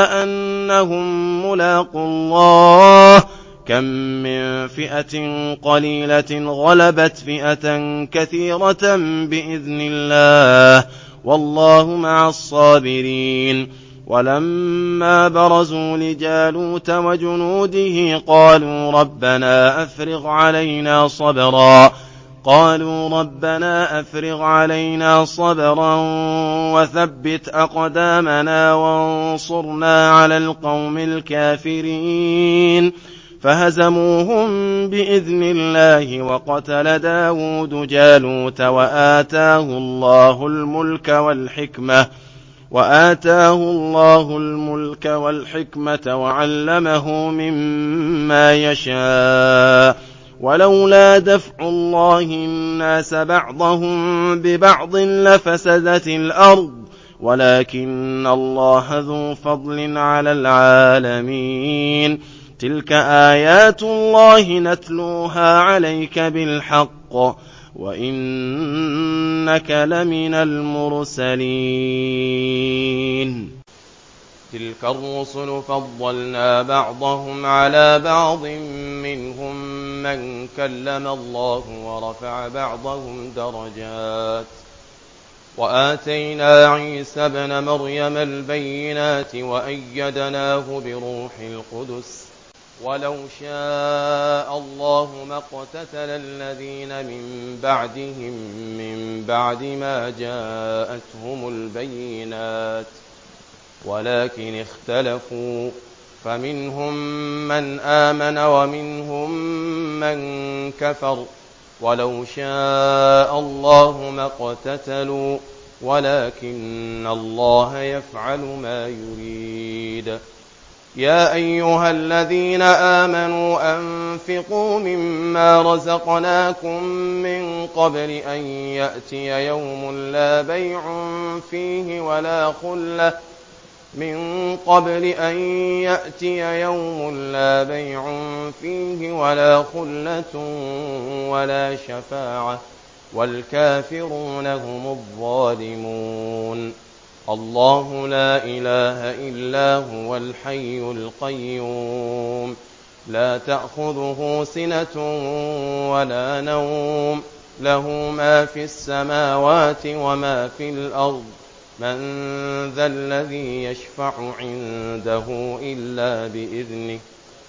أنهم ملاقوا الله كم من فئة قليلة غلبت فئة كثيرة بإذن الله والله مع الصابرين ولما برزوا لجالوت وجنوده قالوا ربنا أفرغ علينا صبرا قالوا ربنا أفرغ علينا صبرا وثبت أقدامنا وانصرنا على القوم الكافرين فهزموهم بإذن الله وقتل داود جالوت وآتاه الله الملك والحكمة وآتاه الله الملك والحكمة وعلمه مما يشاء ولولا دفع الله الناس بعضهم ببعض لفسدت الأرض ولكن الله ذو فضل على العالمين تلك آيات الله نتلوها عليك بالحق وإنك لمن المرسلين تلك الرسل فضلنا بعضهم على بعض منهم من كلم الله ورفع بعضهم درجات وآتينا عيسى ابن مريم البينات وأيدناه بروح القدس ولو شاء الله ما اقتتل الذين من بعدهم من بعد ما جاءتهم البينات ولكن اختلفوا فمنهم من آمن ومنهم من كفر ولو شاء الله ما اقتتلوا ولكن الله يفعل ما يريد يا أيها الذين آمنوا أنفقوا مما رزقناكم من قبل أن يأتي يوم لا بيع فيه ولا خلة من قبل أن يأتي يوم لا بيع فيه ولا خلة ولا شفاعة والكافرون هم الظالمون الله لا إله إلا هو الحي القيوم لا تأخذه سنة ولا نوم له ما في السماوات وما في الأرض من ذا الذي يشفع عنده إلا بإذنه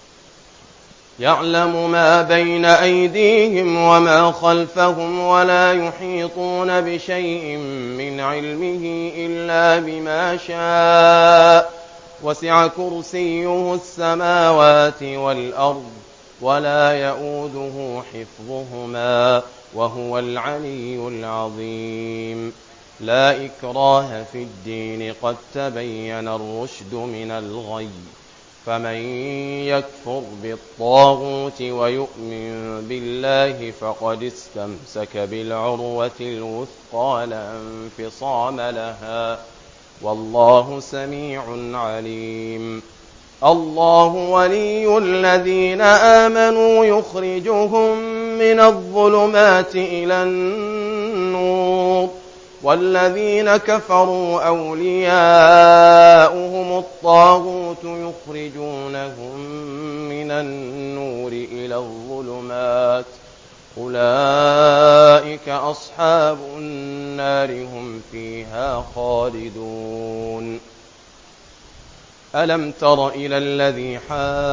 يعلم ما بين أيديهم وما خلفهم ولا يحيطون بشيء من علمه إلا بما شاء وسع كرسيه السماوات والأرض ولا يؤوده حفظهما وهو العلي العظيم لا إكراه في الدين قد تبين الرشد من الغي فمن يكفر بالطاغوت ويؤمن بالله فقد استمسك بالعروة الوثقى لا انفصام لها والله سميع عليم الله ولي الذين آمنوا يخرجهم من الظلمات إلى النور والذين كفروا أولياؤهم الطاغوت يخرجونهم من النور إلى الظلمات أولئك أصحاب النار هم فيها خالدون ألم تر إلى الذي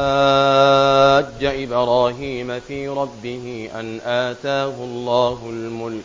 حاج إبراهيم في ربه أن آتاه الله الملك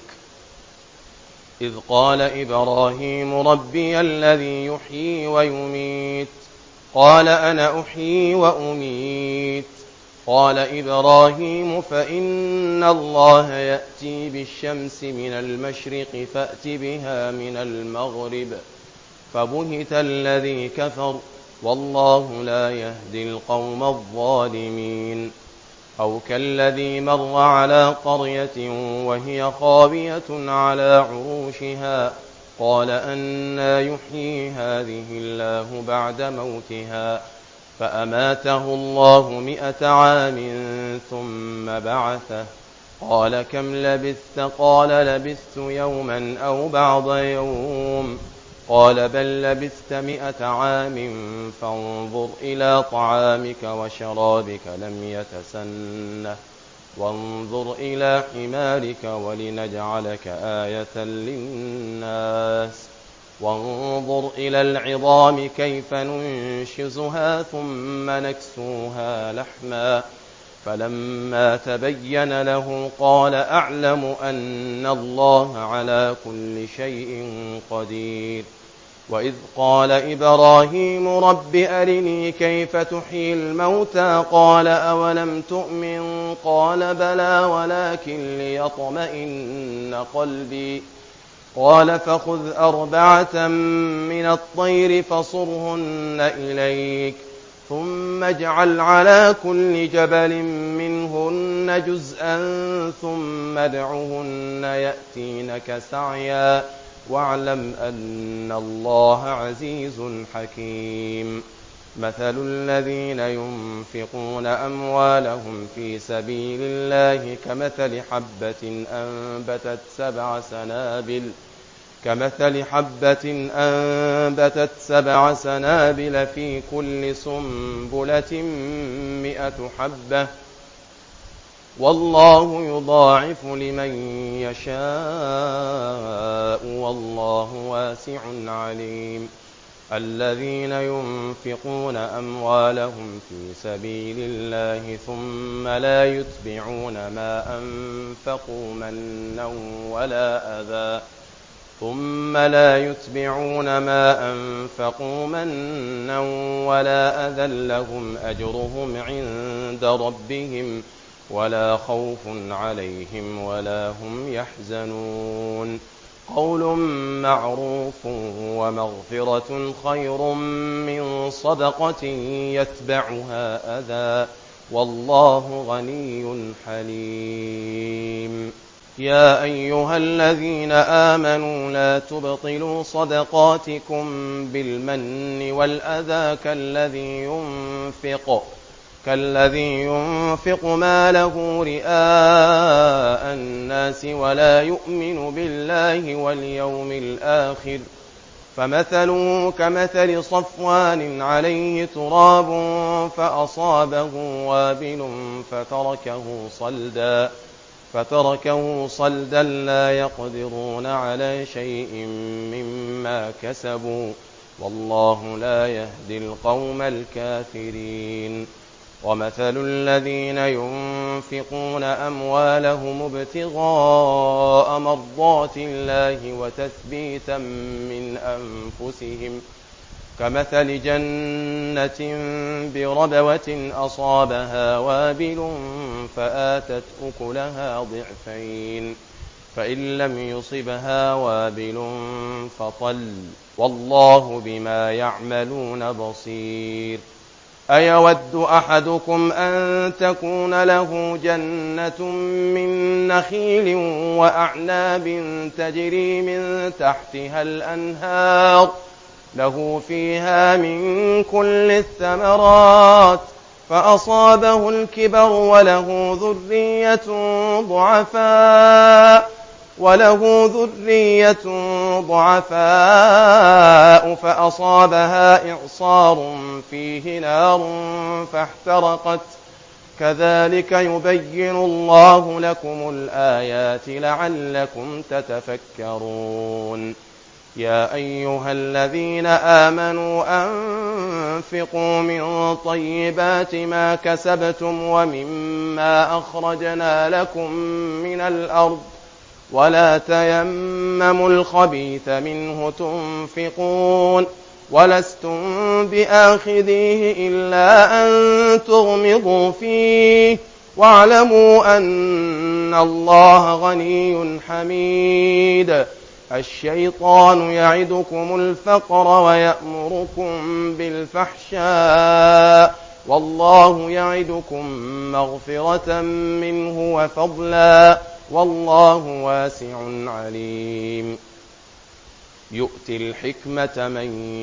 إذ قال إبراهيم ربي الذي يحيي ويميت قال أنا أحيي وأميت قال إبراهيم فإن الله يأتي بالشمس من المشرق فأت بها من المغرب فبهت الذي كفر والله لا يهدي القوم الظالمين أو كالذي مر على قرية وهي خاوية على عروشها قال أنى يحيي هذه الله بعد موتها فأماته الله مئة عام ثم بعثه قال كم لبثت قال لبثت يوما أو بعض يوم قال بل لبثت مئة عام فانظر إلى طعامك وشرابك لم يتسنه وانظر إلى حمارك ولنجعلك آية للناس وانظر إلى العظام كيف ننشزها ثم نكسوها لحما فلما تبين له قال أعلم أن الله على كل شيء قدير وإذ قال إبراهيم رب أرني كيف تحيي الموتى قال أولم تؤمن قال بلى ولكن ليطمئن قلبي قال فخذ أربعة من الطير فصرهن إليك ثم اجعل على كل جبل منهن جزءا ثم ادعهن يأتينك سعيا واعلم أن الله عزيز حكيم مثل الذين ينفقون أموالهم في سبيل الله كمثل حبة أنبتت سبع سنابل كمثل حبة أنبتت سبع سنابل في كل سنبلة مئة حبة والله يضاعف لمن يشاء والله واسع عليم الذين ينفقون أموالهم في سبيل الله ثم لا يتبعون ما أنفقوا منا ولا أذى ثم لا يتبعون ما أنفقوا منا ولا أذى لهم أجرهم عند ربهم ولا خوف عليهم ولا هم يحزنون قول معروف ومغفرة خير من صدقة يتبعها أذى والله غني حليم يا أيها الذين آمنوا لا تبطلوا صدقاتكم بالمن والأذى كالذي ينفق كالذي ينفق ماله رئاء الناس ولا يؤمن بالله واليوم الآخر فمثله كمثل صفوان عليه تراب فأصابه وابل فتركه صلدا فتركه صلدا لا يقدرون على شيء مما كسبوا والله لا يهدي القوم الكافرين. ومثل الذين ينفقون أموالهم ابتغاء مرضات الله وتثبيتا من أنفسهم كمثل جنة بربوة أصابها وابل فآتت أكلها ضعفين فإن لم يصبها وابل فطل والله بما يعملون بصير. أيود أحدكم أن تكون له جنة من نخيل وأعناب تجري من تحتها الأنهار له فيها من كل الثمرات فأصابه الكبر وله ذرية ضعفاء وله ذرية ضعفاء فأصابها إعصار فيه نار فاحترقت كذلك يبين الله لكم الآيات لعلكم تتفكرون. يا أيها الذين آمنوا أنفقوا من طيبات ما كسبتم ومما أخرجنا لكم من الأرض ولا تيمموا الخبيث منه تنفقون ولستم بآخذيه إلا أن تغمضوا فيه واعلموا أن الله غني حميد. الشيطان يعدكم الفقر ويأمركم بالفحشاء والله يعدكم مغفرة منه وفضلا والله واسع عليم. يؤتي الحكمة من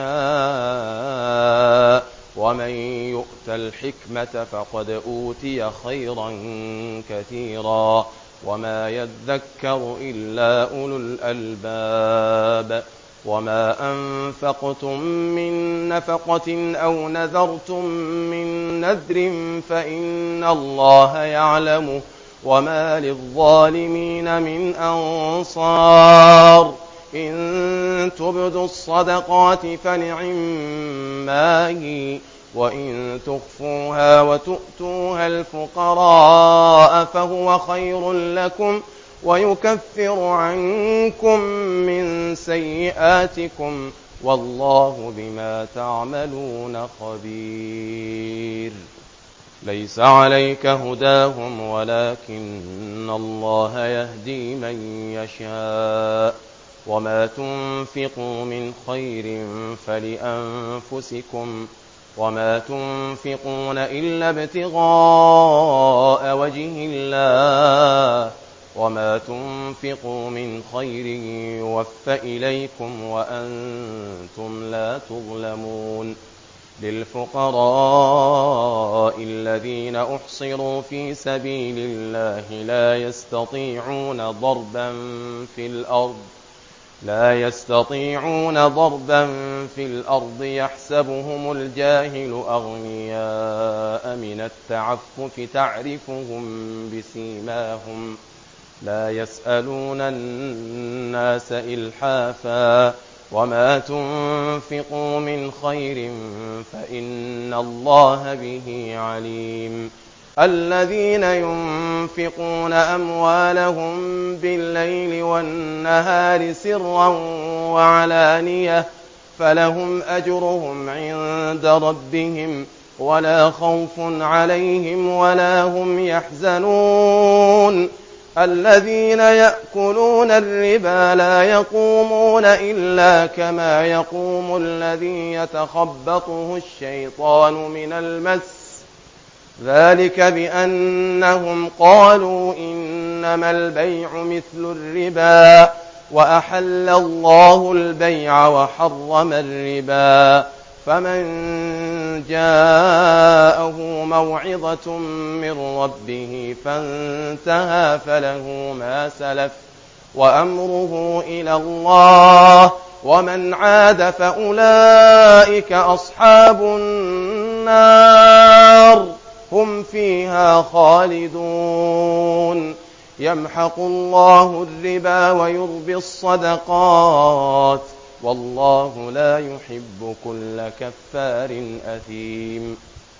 يشاء ومن يؤت الحكمة فقد أوتي خيرا كثيرا وما يذكر إلا أولو الألباب. وما أنفقتم من نفقة أو نذرتم من نذر فإن الله يعلمه وما للظالمين من أنصار. إن تبدوا الصدقات فنعما هي وإن تخفوها وتؤتوها الفقراء فهو خير لكم ويكفر عنكم من سيئاتكم والله بما تعملون خبير. ليس عليك هداهم ولكن الله يهدي من يشاء وما تنفقوا من خير فلأنفسكم وما تنفقون إلا ابتغاء وجه الله وما تنفقوا من خير يوفى إليكم وأنتم لا تظلمون. للفقراء الذين أحصروا في سبيل الله لا يستطيعون ضربا في الأرض لا يستطيعون ضربا في الأرض يحسبهم الجاهل أغنياء من التعفف تعرفهم بسيماهم لا يسألون الناس إلحافا وما تنفقوا من خير فإن الله به عليم. الذين ينفقون أموالهم بالليل والنهار سرا وعلانية فلهم أجرهم عند ربهم ولا خوف عليهم ولا هم يحزنون. الذين يأكلون الربا لا يقومون إلا كما يقوم الذي يتخبطه الشيطان من المس ذلك بأنهم قالوا إنما البيع مثل الربا وأحل الله البيع وحرم الربا فمن جاءه موعظة من ربه فانتهى فله ما سلف وأمره إلى الله ومن عاد فأولئك أصحاب النار هم فيها خالدون. يمحق الله الربا ويربي الصدقات والله لا يحب كل كفار أثيم.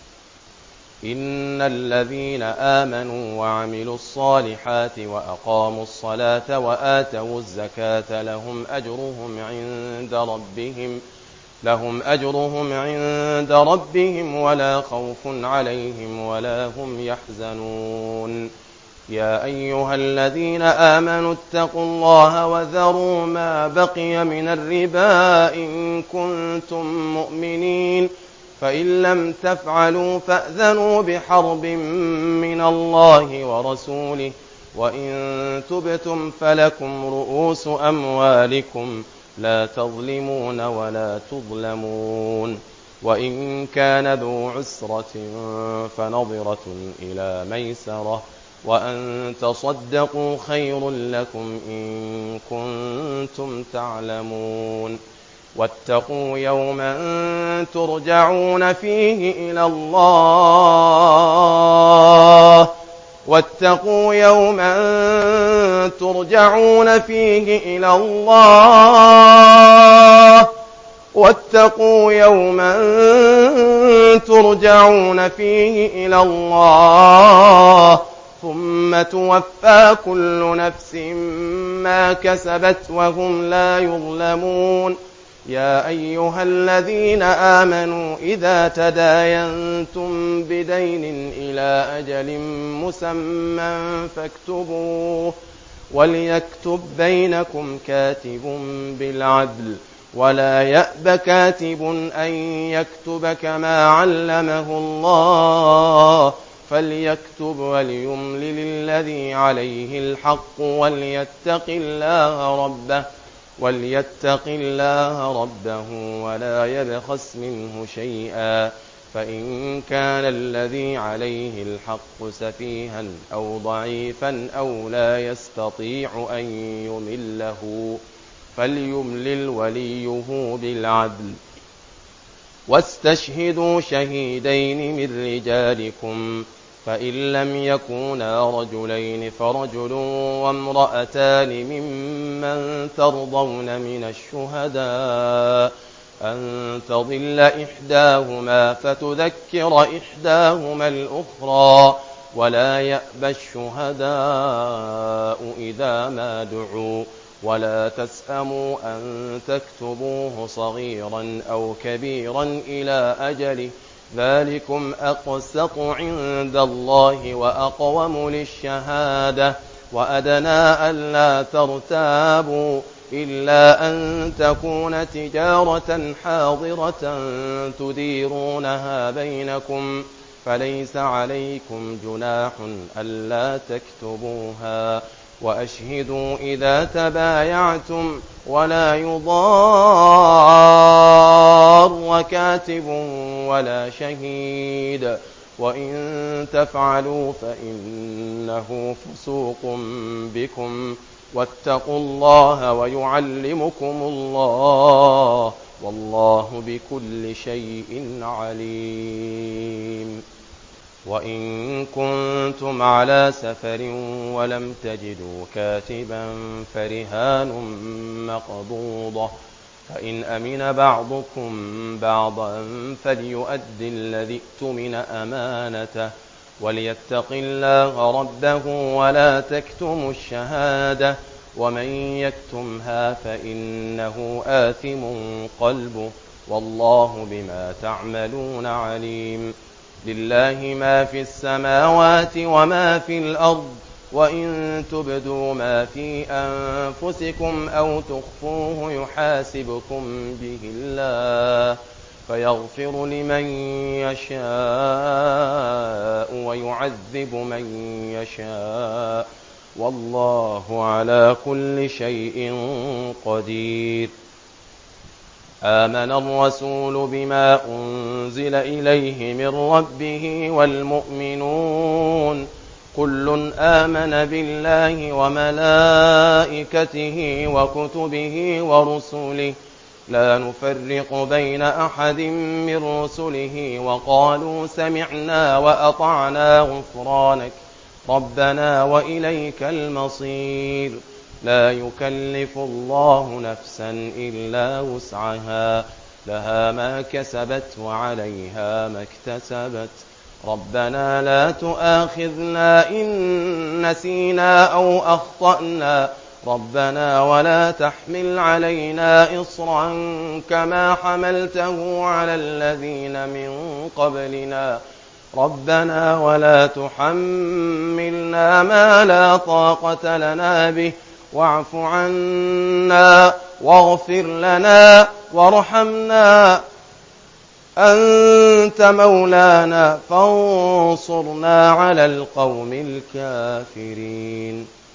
إن الذين آمنوا وعملوا الصالحات وأقاموا الصلاة وآتوا الزكاة لهم أجرهم عند ربهم لهم أجرهم عند ربهم ولا خوف عليهم ولا هم يحزنون. يا أيها الذين آمنوا اتقوا الله وذروا ما بقي من الربا إن كنتم مؤمنين فإن لم تفعلوا فأذنوا بحرب من الله ورسوله وإن تبتم فلكم رؤوس أموالكم لا تظلمون ولا تظلمون. وإن كان ذو عسرة فنظرة إلى ميسرة وأن تصدقوا خير لكم إن كنتم تعلمون. واتقوا يوما ترجعون فيه إلى الله واتقوا يوما ترجعون فيه إلى الله واتقوا يوما ترجعون فيه إلى الله ثم توفى كل نفس ما كسبت وهم لا يظلمون. يا أيها الذين آمنوا إذا تداينتم بدين إلى أجل مسمى فاكتبوه وليكتب بينكم كاتب بالعدل ولا يأب كاتب أن يكتب كما علمه الله فليكتب وليملل الذي عليه الحق وليتق الله ربه وليتق الله ربه ولا يبخس منه شيئا فإن كان الذي عليه الحق سفيها أو ضعيفا أو لا يستطيع أن يمله فليملل وليه بالعدل واستشهدوا شهيدين من رجالكم فإن لم يكونا رجلين فرجل وامرأتان ممن ترضون من الشهداء أن تضل إحداهما فتذكر إحداهما الأخرى ولا يأبى الشهداء إذا ما دعوا ولا تسأموا أن تكتبوه صغيرا أو كبيرا إلى أجله ذلكم أقسط عند الله وأقوم للشهادة وأدنى ألا ترتابوا إلا أن تكون تجارة حاضرة تديرونها بينكم فليس عليكم جناح ألا تكتبوها وأشهدوا إذا تبايعتم ولا يضار كاتب ولا شهيد وإن تفعلوا فإنه فسوق بكم واتقوا الله ويعلمكم الله والله بكل شيء عليم. وإن كنتم على سفر ولم تجدوا كاتبا فرهان مقبوضة فإن أمن بعضكم بعضا فليؤد الذي اؤتمن أمانته وليتق الله ربه ولا تكتموا الشهادة ومن يكتمها فإنه آثم قلبه والله بما تعملون عليم. لله ما في السماوات وما في الأرض وإن تبدوا ما في أنفسكم أو تخفوه يحاسبكم به الله فيغفر لمن يشاء ويعذب من يشاء والله على كل شيء قدير. آمن الرسول بما أنزل إليه من ربه والمؤمنون كل آمن بالله وملائكته وكتبه ورسله لا نفرق بين أحد من رسله وقالوا سمعنا وأطعنا غفرانك ربنا وإليك المصير لا يكلف الله نفسا إلا وسعها لها ما كسبت وعليها ما اكتسبت ربنا لا تؤاخذنا إن نسينا أو أخطأنا ربنا ولا تحمل علينا إصرا كما حملته على الذين من قبلنا ربنا ولا تحملنا ما لا طاقة لنا به واعف عنا واغفر لنا وارحمنا أنت مولانا فانصرنا على القوم الكافرين